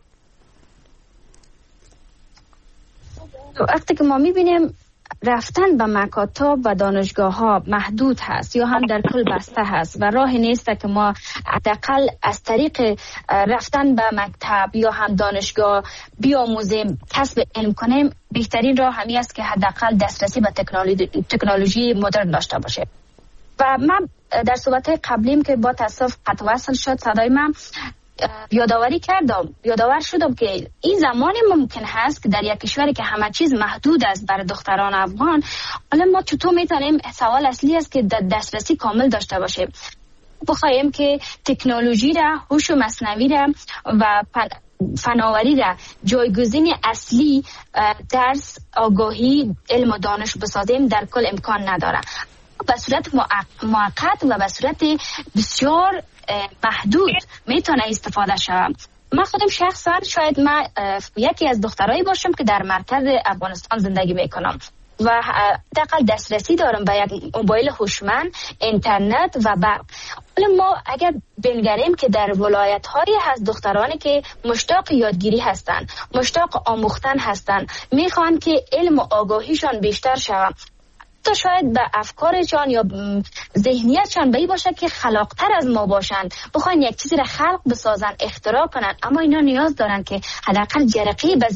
وقتی که ما میبینیم رفتن به مکاتب و دانشگاه ها محدود هست یا هم در کل بسته هست و راه نیست که ما حداقل از طریق رفتن به مکتب یا هم دانشگاه بیاموزیم، کسب علم کنیم، بهترین راه همی است که حداقل دسترسی به تکنولوژی مدرن داشته باشه. و من در صحبت قبلیم که با تاسف قطع وصل شد صدای من، یادآور شدم که این زمانی ممکن هست که در یک کشوری که همه چیز محدود است برای دختران افغان، حالا ما چطور میتونیم، سوال اصلی است که دسترسی کامل داشته باشیم، بخوایم که تکنولوژی را، هوش مصنوعی را و فناوری را جایگزین اصلی درس، آگاهی، علم و دانش بسازیم در کل امکان نداره. به صورت موقت و به صورت بسیار محدود میتونه استفاده شود. من خودم شخصا شاید من یکی از دخترایی باشم که در مرکز افغانستان زندگی میکنم و حداقل دسترسی دارم به یک موبایل هوشمند، اینترنت و برق. حالا ما اگر بنگریم که در ولایت هایی هست دخترانی که مشتاق یادگیری هستند، مشتاق آموختن هستند، میخوان که علم و آگاهیشان بیشتر شود، تا شاید به افکارشان یا ذهنیتشان به این باشه که خلاقتر از ما باشند، بخواین یک چیزی را خلق بسازن، اختراع کنن، اما اینا نیاز دارن که حداقل جرقه به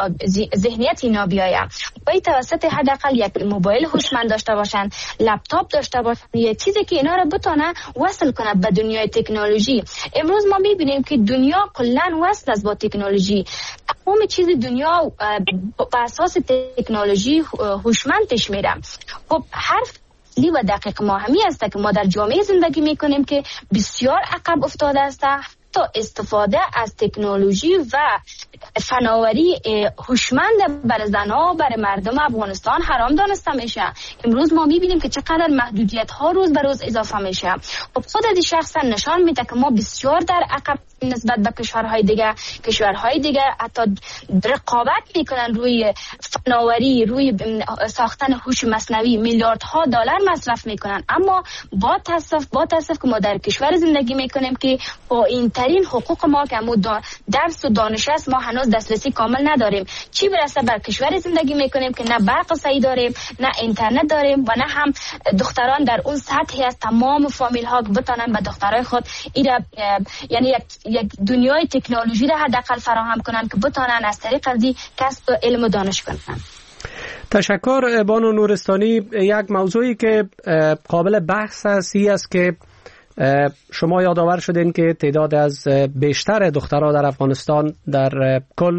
ذهنیت اینا بیاید. باید توسط حداقل یک موبایل هوشمند داشته باشن، لپتاپ داشته باشن، یک چیزی که اینا را بتونه وصل کنه به دنیای تکنولوژی. امروز ما میبینیم که دنیا کلا وصل است با تکنولوژی، تمام چیز دنیا بر اساس تکنولوژی هوشمندش میره. خب حرف لی و دقیق ما همی است که ما در جامعه زندگی میکنیم که بسیار عقب افتاده است. تا استفاده از تکنولوژی و فناوری هوشمند بر زنها، بر مردم افغانستان حرام دانسته میشه. امروز ما میبینیم که چقدر محدودیت ها روز به روز اضافه میشه. خب خود از شخصا نشان میده که ما بسیار در عقب نسبت به کشورهای دیگه حتی رقابت میکنن روی فناوری، روی ساختن هوش مصنوعی، میلیاردها دلار مصرف میکنن. اما با تاسف که ما در کشور زندگی میکنیم که با این ترین حقوق ما که درس و دانش است، ما هنوز دسترسی کامل نداریم. چی برسه بر کشور زندگی میکنیم که نه برق صحیح داریم، نه اینترنت داریم و نه هم دختران در اون سطحی از تمام فامیل ها بتونن به دخترای خود یعنی یک دنیای تکنولوژی را حداقل فراهم کنن که بتونن از طریق ازی کسب علم و دانش کنن. تشکر بانو نورستانی. یک موضوعی که قابل بحث است که شما یادآور شدین که تعداد از بیشتر دخترها در افغانستان در کل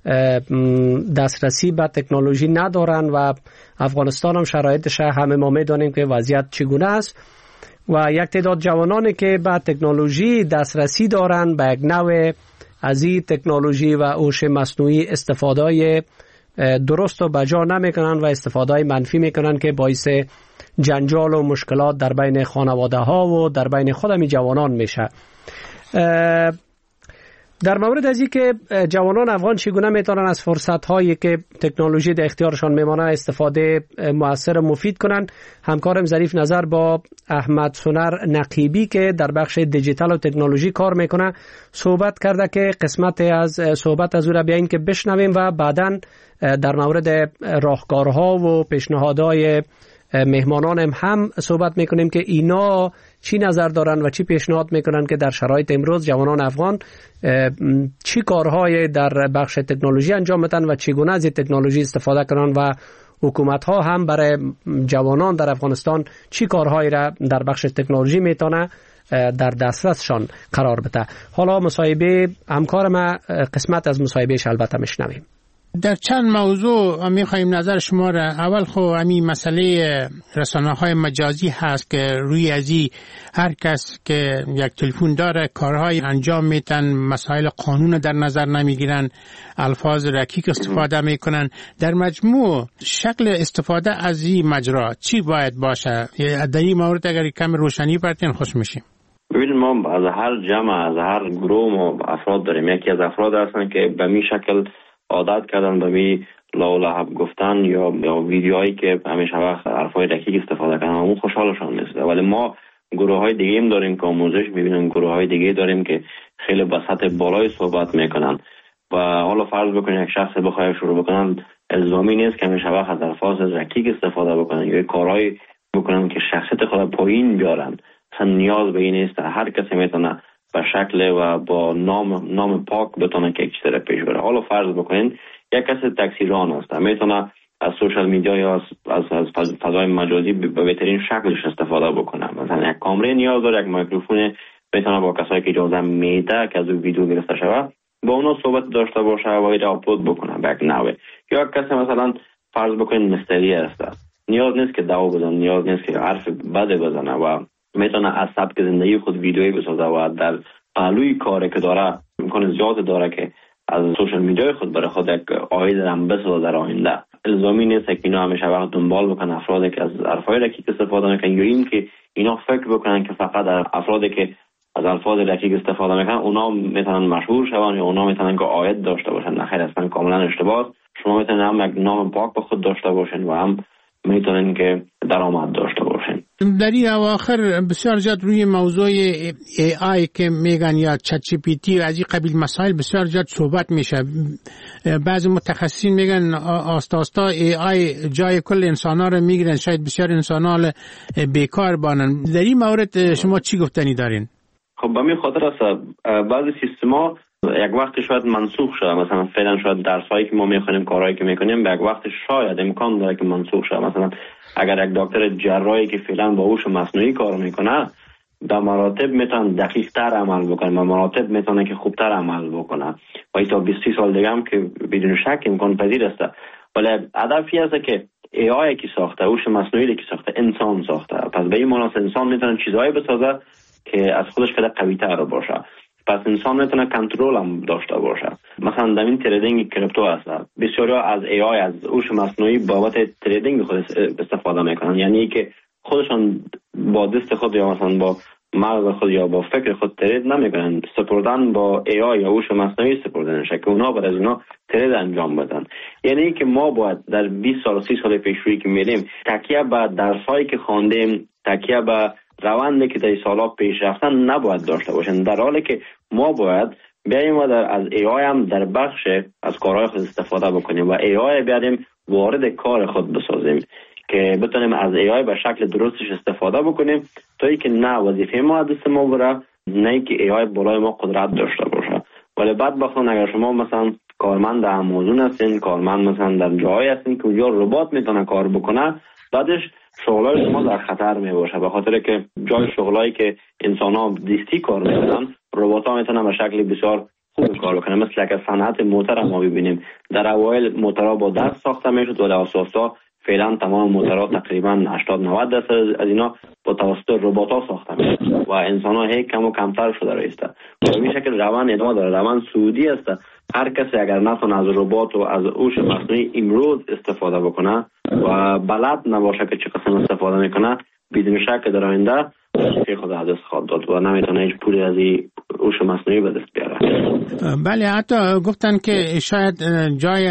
دسترسی به تکنولوژی ندارن و افغانستان هم شرایطش همه ما میدانیم که وضعیت چگونه است و یک تعداد جوانانی که به تکنولوژی دسترسی دارن به یک نوع از این تکنولوژی و هوش مصنوعی استفاده درست و بجا نمیکنن و استفاده منفی میکنن که باعث جنجال و مشکلات در بین خانواده ها و در بین خود می جوانان میشه. در مورد از اینکه جوانان افغان چگونه میتونن از فرصت هایی که تکنولوژی در اختیارشان میمانه استفاده موثر و مفید کنن، همکارم ظریف نظر با احمد سنر نقیبی که در بخش دیجیتال و تکنولوژی کار میکنه صحبت کرده که قسمت از صحبت از او را بیاین که بشنویم و بعداً در مورد راهکارها و پیشنهادهای مهمانان هم صحبت میکنیم که اینا چی نظر دارن و چی پیشنهاد میکنن که در شرایط امروز جوانان افغان چی کارهای در بخش تکنولوژی انجام بدن و چگونه از تکنولوژی استفاده کنن و حکومت ها هم برای جوانان در افغانستان چی کارهایی را در بخش تکنولوژی میتونه در دسترسشان قرار بده. حالا مصاحبه همکار ما قسمت از مصاحبهش البته میشنویم. در چند موضوع میخوایم نظر شما را. اول خب همین مسئله رسانه‌های مجازی هست که روی ازی هر کس که یک تلفن داره کارهای انجام میتن، مسائل قانون در نظر نمیگیرن، الفاظ رکیک استفاده میکنن. در مجموع شکل استفاده از این مجرا چی باید باشه؟ در این مورد اگر کم روشنی برتین خوش میشیم. ببینید ما از هر جمع از هر گروه ما افراد داریم. یکی از افراد هستن که به می شکل عادت کردن به می لولب گفتن یا ویدیوهایی که همیشه وقت حرفای رکیک استفاده کردن، اون خوشحالشان نیست. ولی ما گروه های دیگه هم داریم که آموزش میبینیم، گروه های دیگه داریم که خیلی به سطح بالای صحبت میکنن و حالا فرض بکنید یک شخص بخواد شروع بکنن الزامی نیست که همیشه وقت از الفاظ رکیک استفاده بکنن یا کارهای بکنن که شخصیت خود پایین بیارن. اصلا نیاز به این نیست. هر کسی میتونه به شکل و با نام پاک بتونه که چیزی را پیش بره. حالا فرض بکنین یک کسی تاکسی ران است، میتونه از سوشال میدیا یا از فضای مجازی به بهترین شکلش استفاده بکنه. مثلا یک کامره نیاز داره، یک میکروفون، میتونه با کسایی که اجازه میده که از اون ویدیو گرفته شود با اونا صحبت داشته باشه و این آپلود بکنه به یک نوع. یا کسی مثلا فرض بکنین مستری است، نیاز نیست که دعوا بزنه، نیاز نیست که حرف بده بزنه و میتونه از سبک زندگی خود ویدیویی بسازه و در پهلوی کاری که داره امکان زیاد داره که از سوشال میدیا خود برای خود یک عاید هم بسازه در آینده. الزامی نیست که اینا همیشه وقت دنبال بکنن افرادی که از حرفای رکیک استفاده میکنن یا این که اینا فکر بکنن که فقط افرادی که از الفاظ رکیک استفاده میکنن اونا میتونن مشهور شون یا اونا میتونن که عاید داشته باشن. نه خیر، اصلا کاملا اشتباه. شما میتونن هم یک نام پاک به خود داشته باشین و هم میتونن که درآمد داشته باشین. در این اواخر بسیار زیاد روی موضوع AI که میگن یا چت جی پی تی و از این قبیل مسائل بسیار زیاد صحبت میشه. بعضی متخصصین میگن آستا AI جای کل انسانا رو میگیرن، شاید بسیار انسانا بیکار بانن. در این مورد شما چی گفتنی دارین؟ خب به می خاطر است بعضی سیستما یک وقت شاید منسوخ شده. مثلا فعلا شاید درسایی که ما میخونیم، کارهایی که میکنیم به یک وقت شاید امکان داره که منسوخ شده. مثلا اگر یک دکتر جراحی که فعلا با هوش مصنوعی کار میکنه به مراتب میتونه دقیق تر عمل بکنه، به مراتب میتونه که خوبتر عمل بکنه و تا 20 سال دیگه هم که بدون شک امکان پذیر است. ولی هدفی است که AI کی ساخته، هوش مصنوعی کی ساخته، انسان ساخته. پس به این معنی انسان میتونه چیزایی بسازه که از خودش خیلی قوی تر باشه. پس انسان میتونه کنترل هم داشته باشه. مثلا در این تریدینگ کریپتو هست، بسیاری از AI از هوش مصنوعی بابت تریدینگ خود استفاده میکنن. یعنی که خودشان با دست خود یا مثلا با مغز خود یا با فکر خود ترید نمیکنن، سپردن با AI یا هوش مصنوعی سپردن که اونا بر از اونا ترید انجام بدن. یعنی که ما باید در 20 سال 30 سال پیش روی که میریم تکیه به درسایی که خواندیم، تکیه به روندی که در سالا پیش رفتن نباید داشته باشن، در حالی که ما باید بیاییم و از AI هم در بخش از کارهای خود استفاده بکنیم و AI بیاریم وارد کار خود بسازیم که بتونیم از AI به شکل درستش استفاده بکنیم تا اینکه نه وظیفه ما دست ما بره، نه که AI بالای ما قدرت داشته باشه. ولی بدبختانه اگر شما مثلا کارمند آمازون هستین، کارمند مثلا در جایی هستین که اونجا ربات میتونه کار بکنه، بعدش شغلای شما در خطر می باشه، به خاطر که جای شغلایی که انسان‌ها دستی کار میکنن ربات‌ها میتونن به شکل بسیار خوب کار بکنن. مثل که صنعت موتور ما ببینیم، در اوایل موتورها با دست ساخته میشد ولی اساسا فعلا تمام موتورها تقریبا 80-90% از اینا با توسط ربات‌ها ساخته میشن و انسان‌ها هیچ کم و کمتر شده رایسته. به این شکل روند ادامه داره. روند سعودی است. هر کسی اگر نتونه از ربات و از هوش مصنوعی امروز استفاده بکنه و بلد نباشه که چه قسم استفاده میکنه، بدون شک در آینده خود از دست خواهد داد و نمیتونه هیچ پولی از این هوش مصنوعی به دست بیاره. بله، حتی گفتن که شاید جای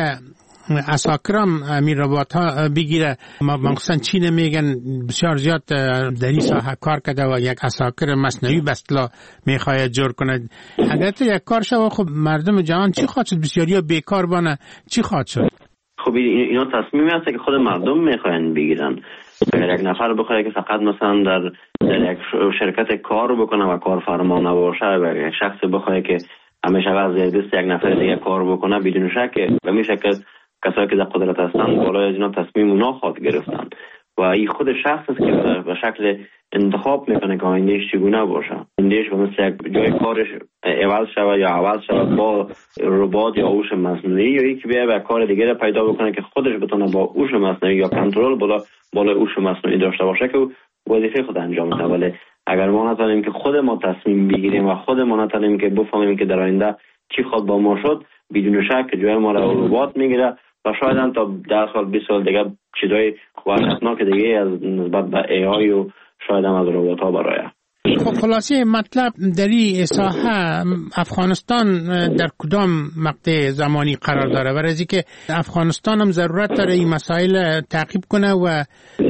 اساکرام می ربات ها بگیره. مخصوصا چین میگن بسیار زیاد در این ساحه کار کرده و یک اساکر مصنوعی به اصطلاح میخواید جور کند. اگر تو یک کار شد خب مردم جهان چی خواهد شد؟ بسیاری ها بیکار بانه چی خواهد شد؟ خب اینا تصمیمی هست که خود مردم میخواین بگیرن. اگر یک نفر بخواد که فقط مثلا در یک شرکت کار بکنه و کارفرما نباشه و یک شخص بخواد که همیشه از دست یک نفر دیگه کار بکنه، بدون شک به می شکل کسایی که در قدرت هستند بالای از اینا تصمیم اونا خواهد گرفتن و این خود شخص است که به شکل انتخاب میکنه که آیندهش چگونه باشه. آیندهش به مثل یک جای کارش عوض شود با ربات یا هوش مصنوعی، یا یکی بیا کار دیگه پیدا بکنه که خودش بتونه با هوش مصنوعی یا کنترل بالا هوش مصنوعی داشته باشه که وظیفه خود انجام بده. ولی اگر ما نتونیم که خود ما تصمیم بگیریم و خود ما نتونیم که بفهمیم که در آینده چی خود با ما شد، بدون شک جای ما را ربات میگیره و شاید هم تا 10 سال 20 سال دیگه چیزای وحشتناک دیگه از نسبت به AI و شاید هم از ربات‌ها برای. خب خلاصه مطلب در این ساحه افغانستان در کدام مقطع زمانی قرار داره؟ برای اینکه افغانستان هم ضرورت داره این مسائل تعقیب کنه و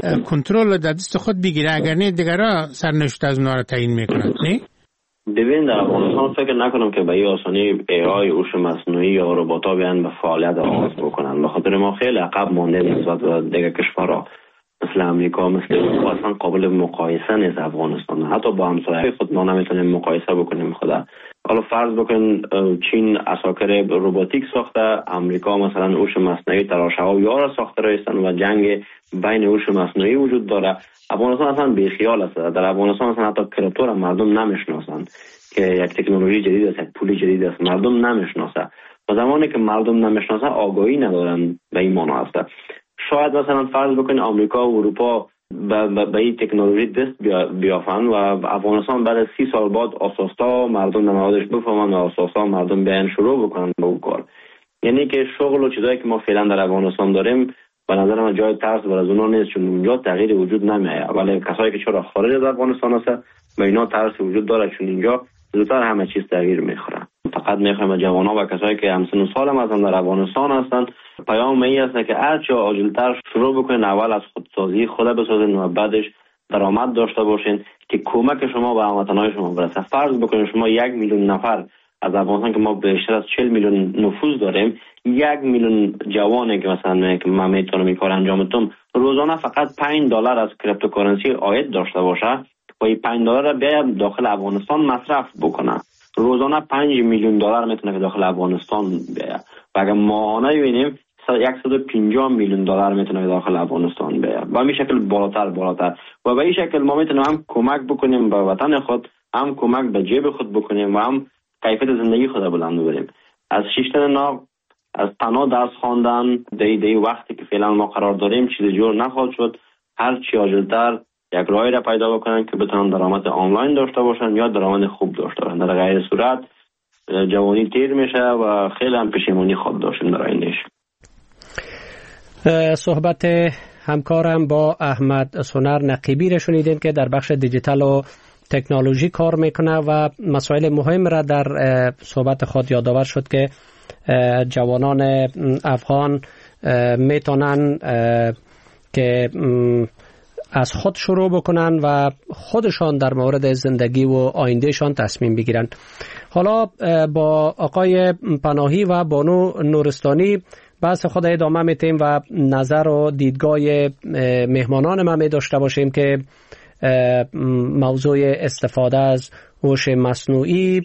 کنترل در دست خود بگیره، اگر نه دیگرها سرنوشت از اونها را تعیین میکنند. نه؟ ببین در افغانستان فکر نکنم که به این آسانی AI هوش مصنوعی یا ربات‌ها بیان به فعالیت آغاز بکنن. به خاطر ما خیلی عقب مانده نسبت به دیگر کشورها مثل امریکا، مثل اروپا اصلا قابل مقایسه نیست افغانستان. حتی با همسایه خود ما نمیتونیم مقایسه بکنیم. خدا حالا فرض بکن چین اساکر روباتیک ساخته، امریکا مثلا هوش مصنوعی تراشه‌ها را ساخته رایستن و جنگ بین هوش مصنوعی وجود داره. افغانستان اصلا بیخیال است. در افغانستان اصلا حتی کریپتو مردم نمیشناسند که یک تکنولوژی جدید است، یک پول جدید است، مردم نمیشناسه. و زمانی که مردم نمیشناسه آگاهی ندارن به این معنا است. شاید مثلا فرض بکنید آمریکا و اروپا به این تکنولوژی دست بیافن و افغانستان بعد 30 سال بعد اساسا مردم نمادش بفهمن و اساسا مردم بیان شروع بکنن به اون کار. یعنی که شغل و چیزایی که ما فعلا در افغانستان داریم به نظر من جای ترس برای اونا نیست، چون اونجا تغییر وجود نمیاد. ولی کسایی که چرا خارج از افغانستان هست و اینا ترس وجود داره، چون اینجا زودتر همه چیز تغییر میخوره. فقط میخوایم جوانان و کسایی که همسن و سال هم هستن در افغانستان هستن پیام این است که هرچه عاجلتر شروع بکنین، اول از خودسازی خود بسازین و بعدش درآمد داشته باشین که کمک شما به هموطنهای شما برسه. فرض بکنین شما 1 میلیون نفر از افغانستان که ما بیشتر از 40 میلیون نفوس داریم، 1 میلیون جوانی که مثلا من میتونم این کار انجام بدم روزانه فقط $5 از کریپتوکارنسی عاید داشته باشه و این $5 را بیا داخل افغانستان مصرف بکنه، روزانه $5 میلیون میتونه که داخل افغانستان بیاد. و اگر ماهانه ببینیم 150 میلیون دلار میتونه داخل افغانستان بیاد و به شکل بالاتر و به این شکل ما میتونیم هم کمک بکنیم به وطن خود، هم کمک به جیب خود بکنیم و هم کیفیت زندگی خود بلند ببریم. از شیشتن نا از تنها درس خواندن دی وقتی که فعلا ما قرار داریم چیز جور نخواهد شد. هر چی عاجلتر یک راهی را پیدا بکنن که بتونن درآمد آنلاین داشته باشن یا درآمد خوب داشته باشن. در غیر صورت جوانی تیر میشه و خیلی هم پشیمونی خود داشتیم در آیندهش. صحبت همکارم با احمد سونر نقیبی را شنیدیم که در بخش دیجیتال و تکنولوژی کار میکنه و مسائل مهم را در صحبت خود یادآور شد که جوانان افغان میتونن که از خود شروع بکنن و خودشان در مورد زندگی و آیندهشان تصمیم بگیرن. حالا با آقای پناهی و بانو نورستانی بحث خود ادامه میتیم و نظر و دیدگاه مهمانان ما می داشته باشیم که موضوع استفاده از هوش مصنوعی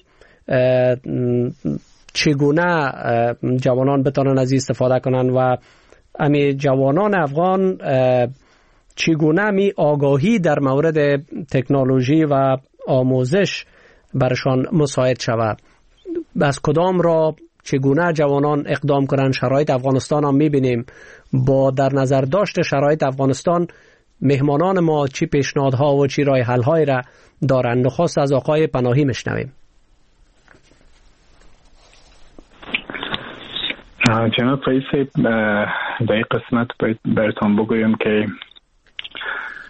چگونه جوانان بتونن از استفاده کنن و امی جوانان افغان چگونه می آگاهی در مورد تکنولوژی و آموزش برشان مساعد شود، از کدام را چگونه جوانان اقدام کنند. شرایط افغانستان هم میبینیم، با در نظر داشت شرایط افغانستان مهمانان ما چی پیشنهادها و چی راه حل های را دارند. نخست از آقای پناهی میشنویم. جناب رئیس، در این قسمت براتون بگویم که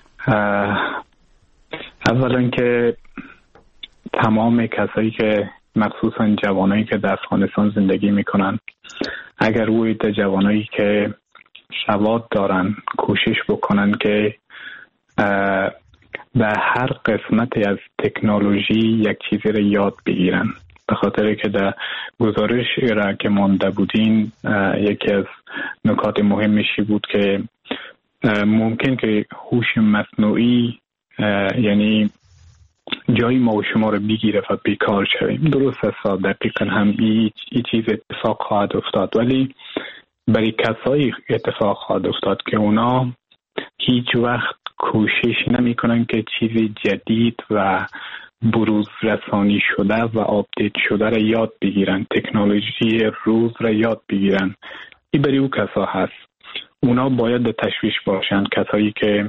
اولا که تمام کسایی که مخصوصا جوانایی که در افغانستان زندگی میکنن، اگر روی جوانایی که سواد دارن کوشش بکنن که در هر قسمتی از تکنولوژی یک چیزی را یاد بگیرن. به خاطر که در گزارش را که مانده بودین یکی از نکات مهمشی بود که ممکن که هوش مصنوعی یعنی جای ما و شما رو بگیره و بیکار شویم. درست است، دقیقا هم این چیز اتفاق خواهد افتاد، ولی برای کسایی اتفاق خواهد افتاد که اونا هیچ وقت کوشش نمی کنن که چیز جدید و بروز رسانی شده و آپدیت شده را یاد بگیرن، تکنولوژی روز را یاد بگیرن. این برای او کسا هست. اونا باید تشویش باشن، کسایی که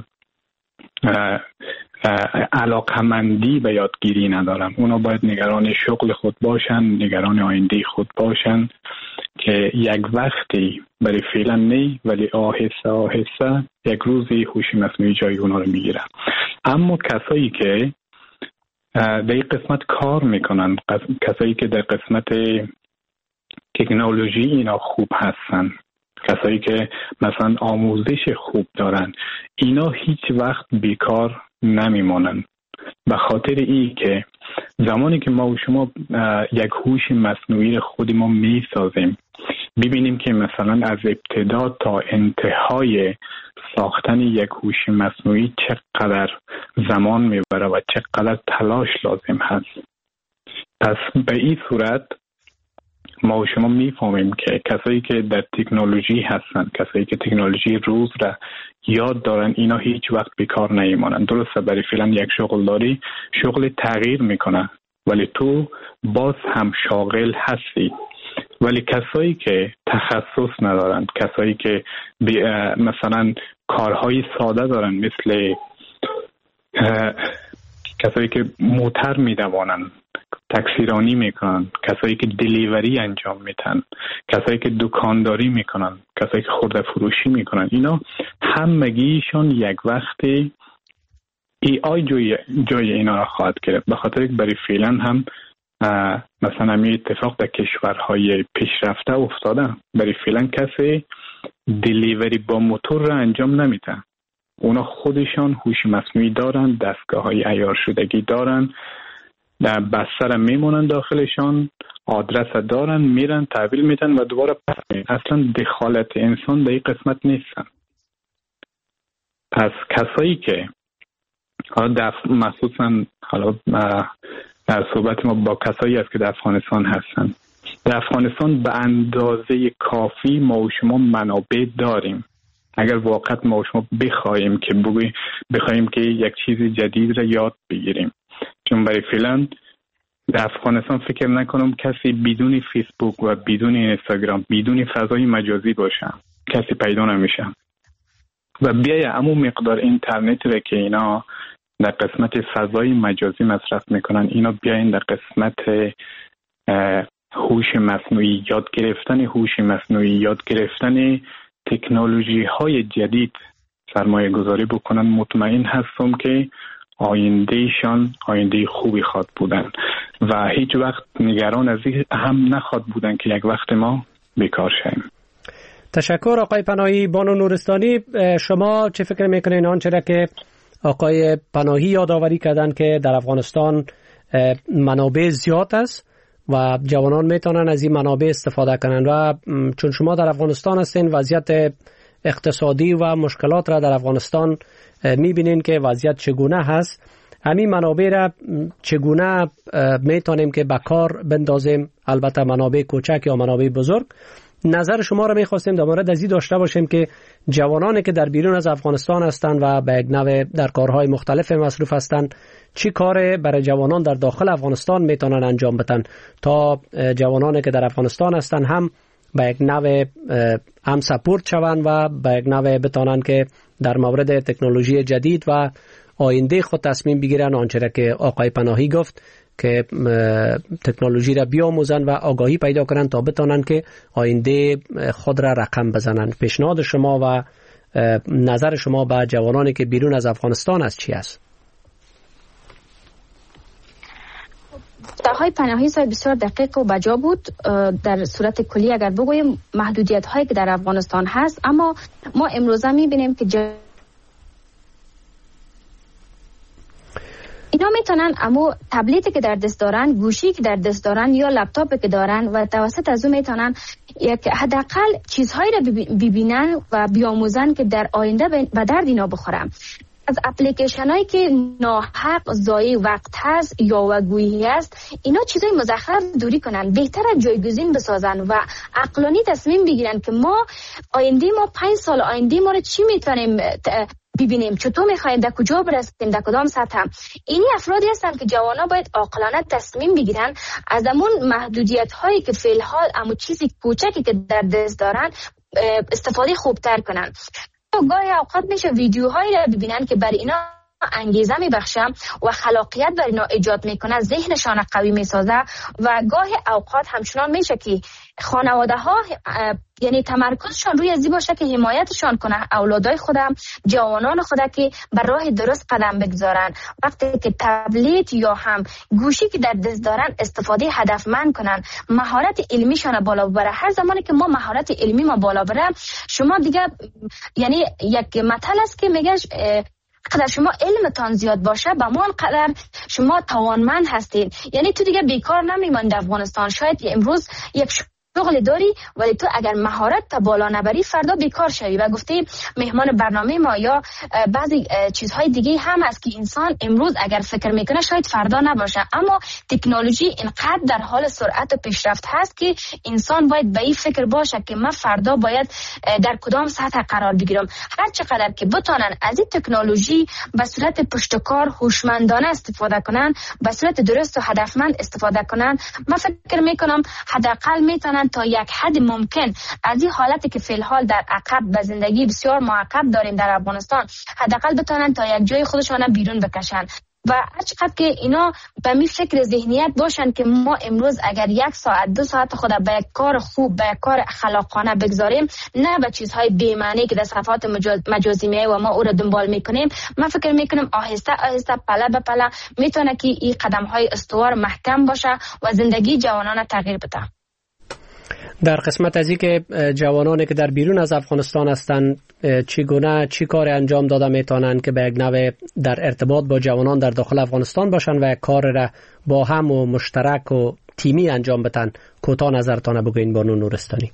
علاقمندی به یادگیری ندارن. اونا باید نگران شغل خود باشن، نگران آینده خود باشن که یک وقتی برای فعلا نه، ولی آهسته آهسته یک روزی هوش مصنوعی جای اونا رو میگیره. اما کسایی که در این قسمت کار میکنن، کسایی که در قسمت تکنولوژی اینا خوب هستن، کسایی که مثلا آموزش خوب دارن، اینا هیچ وقت بیکار نمیمونن. به خاطر این که زمانی که ما و شما یک هوش مصنوعی رو خود ما میسازیم، ببینیم که مثلا از ابتدا تا انتهای ساختن یک هوش مصنوعی چقدر زمان میبره و چقدر تلاش لازم هست. پس به این صورت ما و شما میفهمیم که کسایی که در تکنولوژی هستن، کسایی که تکنولوژی روز را یاد دارن، اینا هیچ وقت بیکار نمیمونن. درسته برای فعلا یک شغل داری، شغل تغییر میکنه، ولی تو باز هم شاغل هستی. ولی کسایی که تخصص ندارن، کسایی که مثلا کارهای ساده دارن، مثل کسایی که موتر میدوانن، تاکسیرانی میکنن، کسایی که دلیوری انجام میدن، کسایی که دکانداری میکنن، کسایی که خرده فروشی میکنن، اینا همگیشون یک وقتی AI جای اینا را خواهد گرفت. به خاطر که برای فعلا هم مثلا همین اتفاق در کشورهای پیشرفته افتاده. برای فعلا کسی دلیوری با موتور را انجام نمیده. اونا خودشان هوش مصنوعی دارن، دستگاه های عیار شدگی دارن، در بستر میمونن داخلشان، آدرس دارن، میرن تحویل میدن و دوباره پس میرن. اصلا دخالت انسان در این قسمت نیستن. پس کسایی که حالا مخصوصا حالا در صحبت ما با کسایی است که در افغانستان هستن، در افغانستان به اندازه کافی ما و شما منابع داریم. اگر واقعا ما و شما بخوایم که یک چیز جدید را یاد بگیریم، چون برای فعلا در افغانستان فکر نکنم کسی بدون فیسبوک و بدون اینستاگرام، بدون فضای مجازی باشه، کسی پیدا نمیشه. و بیای همون مقدار اینترنت را که اینا در قسمت فضای مجازی مصرف میکنن، اینا بیاین در قسمت هوش مصنوعی، یاد گرفتن هوش مصنوعی، یاد گرفتن تکنولوژی های جدید سرمایه گذاری بکنن. مطمئن هستم که آیندهشان آینده خوبی خواد بودن و هیچ وقت نگران از این هم نخواد بودن که یک وقت ما بیکار شیم. تشکر آقای پناهی. بانو نورستانی، شما چه فکر میکنین آنچه را که آقای پناهی یادآوری کردن که در افغانستان منابع زیاد است و جوانان میتونن از این منابع استفاده کنن و چون شما در افغانستان هستین، وضعیت اقتصادی و مشکلات را در افغانستان میبینین که وضعیت چگونه هست، همین منابع را چگونه میتونیم که به کار بندازیم؟ البته منابع کوچک یا منابع بزرگ. نظر شما را میخواستیم در مورد از این داشته باشیم که جوانانی که در بیرون از افغانستان هستند و به یک نوع در کارهای مختلف مصروف هستند، چی کار برای جوانان در داخل افغانستان میتونن انجام بدن تا جوانانی که در افغانستان هستند هم به یک نوع هم سپورت شوند و به یک نوع بتونن که در مورد تکنولوژی جدید و آینده خود تصمیم بگیرن، آنچه را که آقای پناهی گفت که تکنولوژی را بیاموزن و آگاهی پیدا کنن تا بتونن که آینده خود را رقم بزنن. پیشنهاد شما و نظر شما به جوانانی که بیرون از افغانستان است چی است؟ های پناهی صاحب بسیار دقیق و بجا بود. در صورت کلی اگر بگوییم محدودیت هایی که در افغانستان هست، اما ما امروزه میبینیم که اینا میتونن امو تبلیتی که در دست دارن، گوشی که در دست دارن یا لپتاپی که دارن و توسط از اون میتونن یک حداقل چیزهایی را ببینن و بیاموزن که در آینده به درد اینا بخورن. از اپلیکیشن هایی که ناحق ضایع وقت هست یا وگویی است، اینا چیزای مزخرف دوری کنن، بهتره جایگزین بسازن و عقلانی تصمیم بگیرن که ما 5 سال آینده ما رو چی میتونیم ببینیم، چطور میخوایم در کجا برسیم، در کدام سطح. اینی افرادی هستن که جوانا باید عاقلانه تصمیم بگیرن از همون محدودیت هایی که فی الحال اما چیزی کوچکی که در دست دارن استفاده خوبتر کنن. گاهی اوقات میشه ویدیوهایی را ببینن که برای اینا انگیزه میبخشه و خلاقیت برای اینا ایجاد میکنه، ذهنشان قوی میسازه و گاهی اوقات همچنان میشه که خانواده ها یعنی تمرکزشان روی ازی باشه که حمایتشان کنه اولادای خودم، جوانان خودم که بر راه درست قدم بگذارن. وقتی که تبلیت یا هم گوشی که در دست دارن استفاده هدفمند کنن، مهارت علمیشان بالا ببره. هر زمانی که ما مهارت علمی ما بالا بره، شما دیگه یعنی یک مثل است که میگه قدر شما علمتان زیاد باشه به من قدر شما توانمند هستید. یعنی تو دیگه بیکار نمیمانی در افغانستان. شاید امروز یک شغل داری ولی تو اگر مهارت تا بالا نبری فردا بیکار شوی. و گفتی مهمان برنامه ما یا بعضی چیزهای دیگه هم هست که انسان امروز اگر فکر میکنه شاید فردا نباشه، اما تکنولوژی اینقدر در حال سرعت و پیشرفت هست که انسان باید به این فکر باشه که من فردا باید در کدام سطح قرار بگیرم. هر چقدر که بتونن از این تکنولوژی به صورت پشتکار هوشمندانه استفاده کنن، به صورت درست و هدفمند استفاده کنن، من فکر میکنم حداقل میتونن تا یک حد ممکن از این حالتی که فی الحال در عقب به زندگی بسیار معقد داریم در افغانستان، حداقل بتونن تا یک جای خودشون بیرون بکشن. و هر چقدر که اینا به می فکر ذهنیت باشن که ما امروز اگر 1 ساعت 2 ساعت خود به یک کار خوب، به یک کار خلاقانه بگذاریم، نه به چیزهای بی‌معنی که در صفحات مجازی میای و ما او را دنبال میکنیم، من فکر میکنم آهسته آهسته پله به پله میتونه که این قدم‌های استوار محکم باشه و زندگی جوانان تغییر بده. در قسمت از این که جوانانی که در بیرون از افغانستان هستند چگونه چی کار انجام داده میتونن که به یک نوع در ارتباط با جوانان در داخل افغانستان باشن و کار را با هم و مشترک و تیمی انجام بدن، کوتاه نظرتان بگوین بانو نورستانی.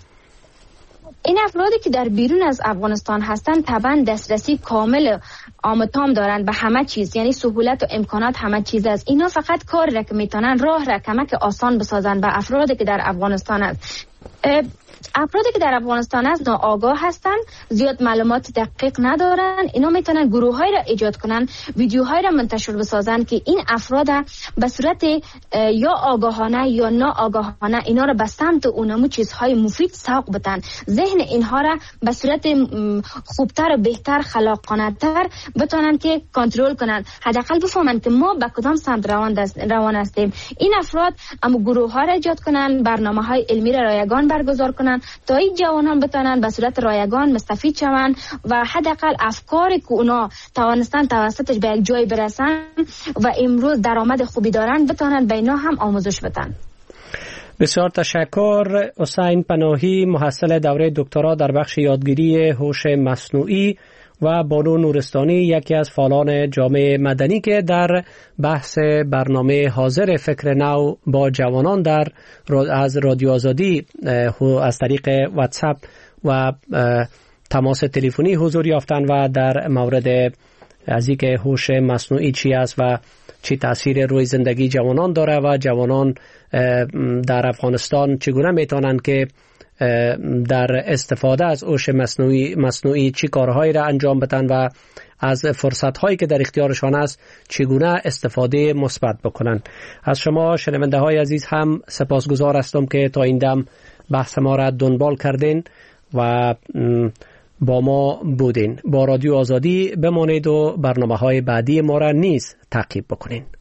این افرادی که در بیرون از افغانستان هستند طبعا دسترسی کامل آمتام دارند به همه چیز، یعنی سهولت و امکانات همه چیز است. اینا فقط کار را که میتونن راه را کمک آسان بسازن به افرادی که در افغانستان است. افرادی که در افغانستان هست ناآگاه هستن، زیاد معلومات دقیق ندارن. اینا میتونن گروه‌های را ایجاد کنن، ویدیوهای را منتشر بسازن که این افراد به صورت یا آگاهانه یا ناآگاهانه اینا را به سمت اونمو چیزهای مفید سوق بدن، ذهن اینها را به صورت خوبتر و بهتر، خلاقانه‌تر بتونن که کنترل کنن، حداقل بفهمن که ما به کدام سمت روان هستیم. این افراد اما گروه‌ها را ایجاد کنن، برنامه‌های علمی را رایگان برگزار کنن تا این جوانان بتونن به صورت رایگان مستفید شوند و حداقل افکاری که اونا توانستن توسطش به یک جای برسن و امروز درآمد خوبی دارن بتونن به اینا هم آموزش بدن. بسیار تشکر. حسین پناهی، محصل دوره دکترا در بخش یادگیری هوش مصنوعی، و بانو نورستانی، یکی از فعالان جامعه مدنی که در بحث برنامه حاضر فکر نو با جوانان از رادیو آزادی از طریق واتساپ و تماس تلفنی حضور یافتند و در مورد از اینکه هوش مصنوعی چی است و چی تاثیر روی زندگی جوانان داره و جوانان در افغانستان چگونه میتونند که در استفاده از هوش مصنوعی چی کارهایی را انجام بدن و از فرصت‌هایی که در اختیارشان است چگونه استفاده مثبت بکنن. از شما شنونده های عزیز هم سپاسگزار هستم که تا این دم بحث ما را دنبال کردین و با ما بودین. با رادیو آزادی بمانید و برنامه‌های بعدی ما را نیز تعقیب بکنین.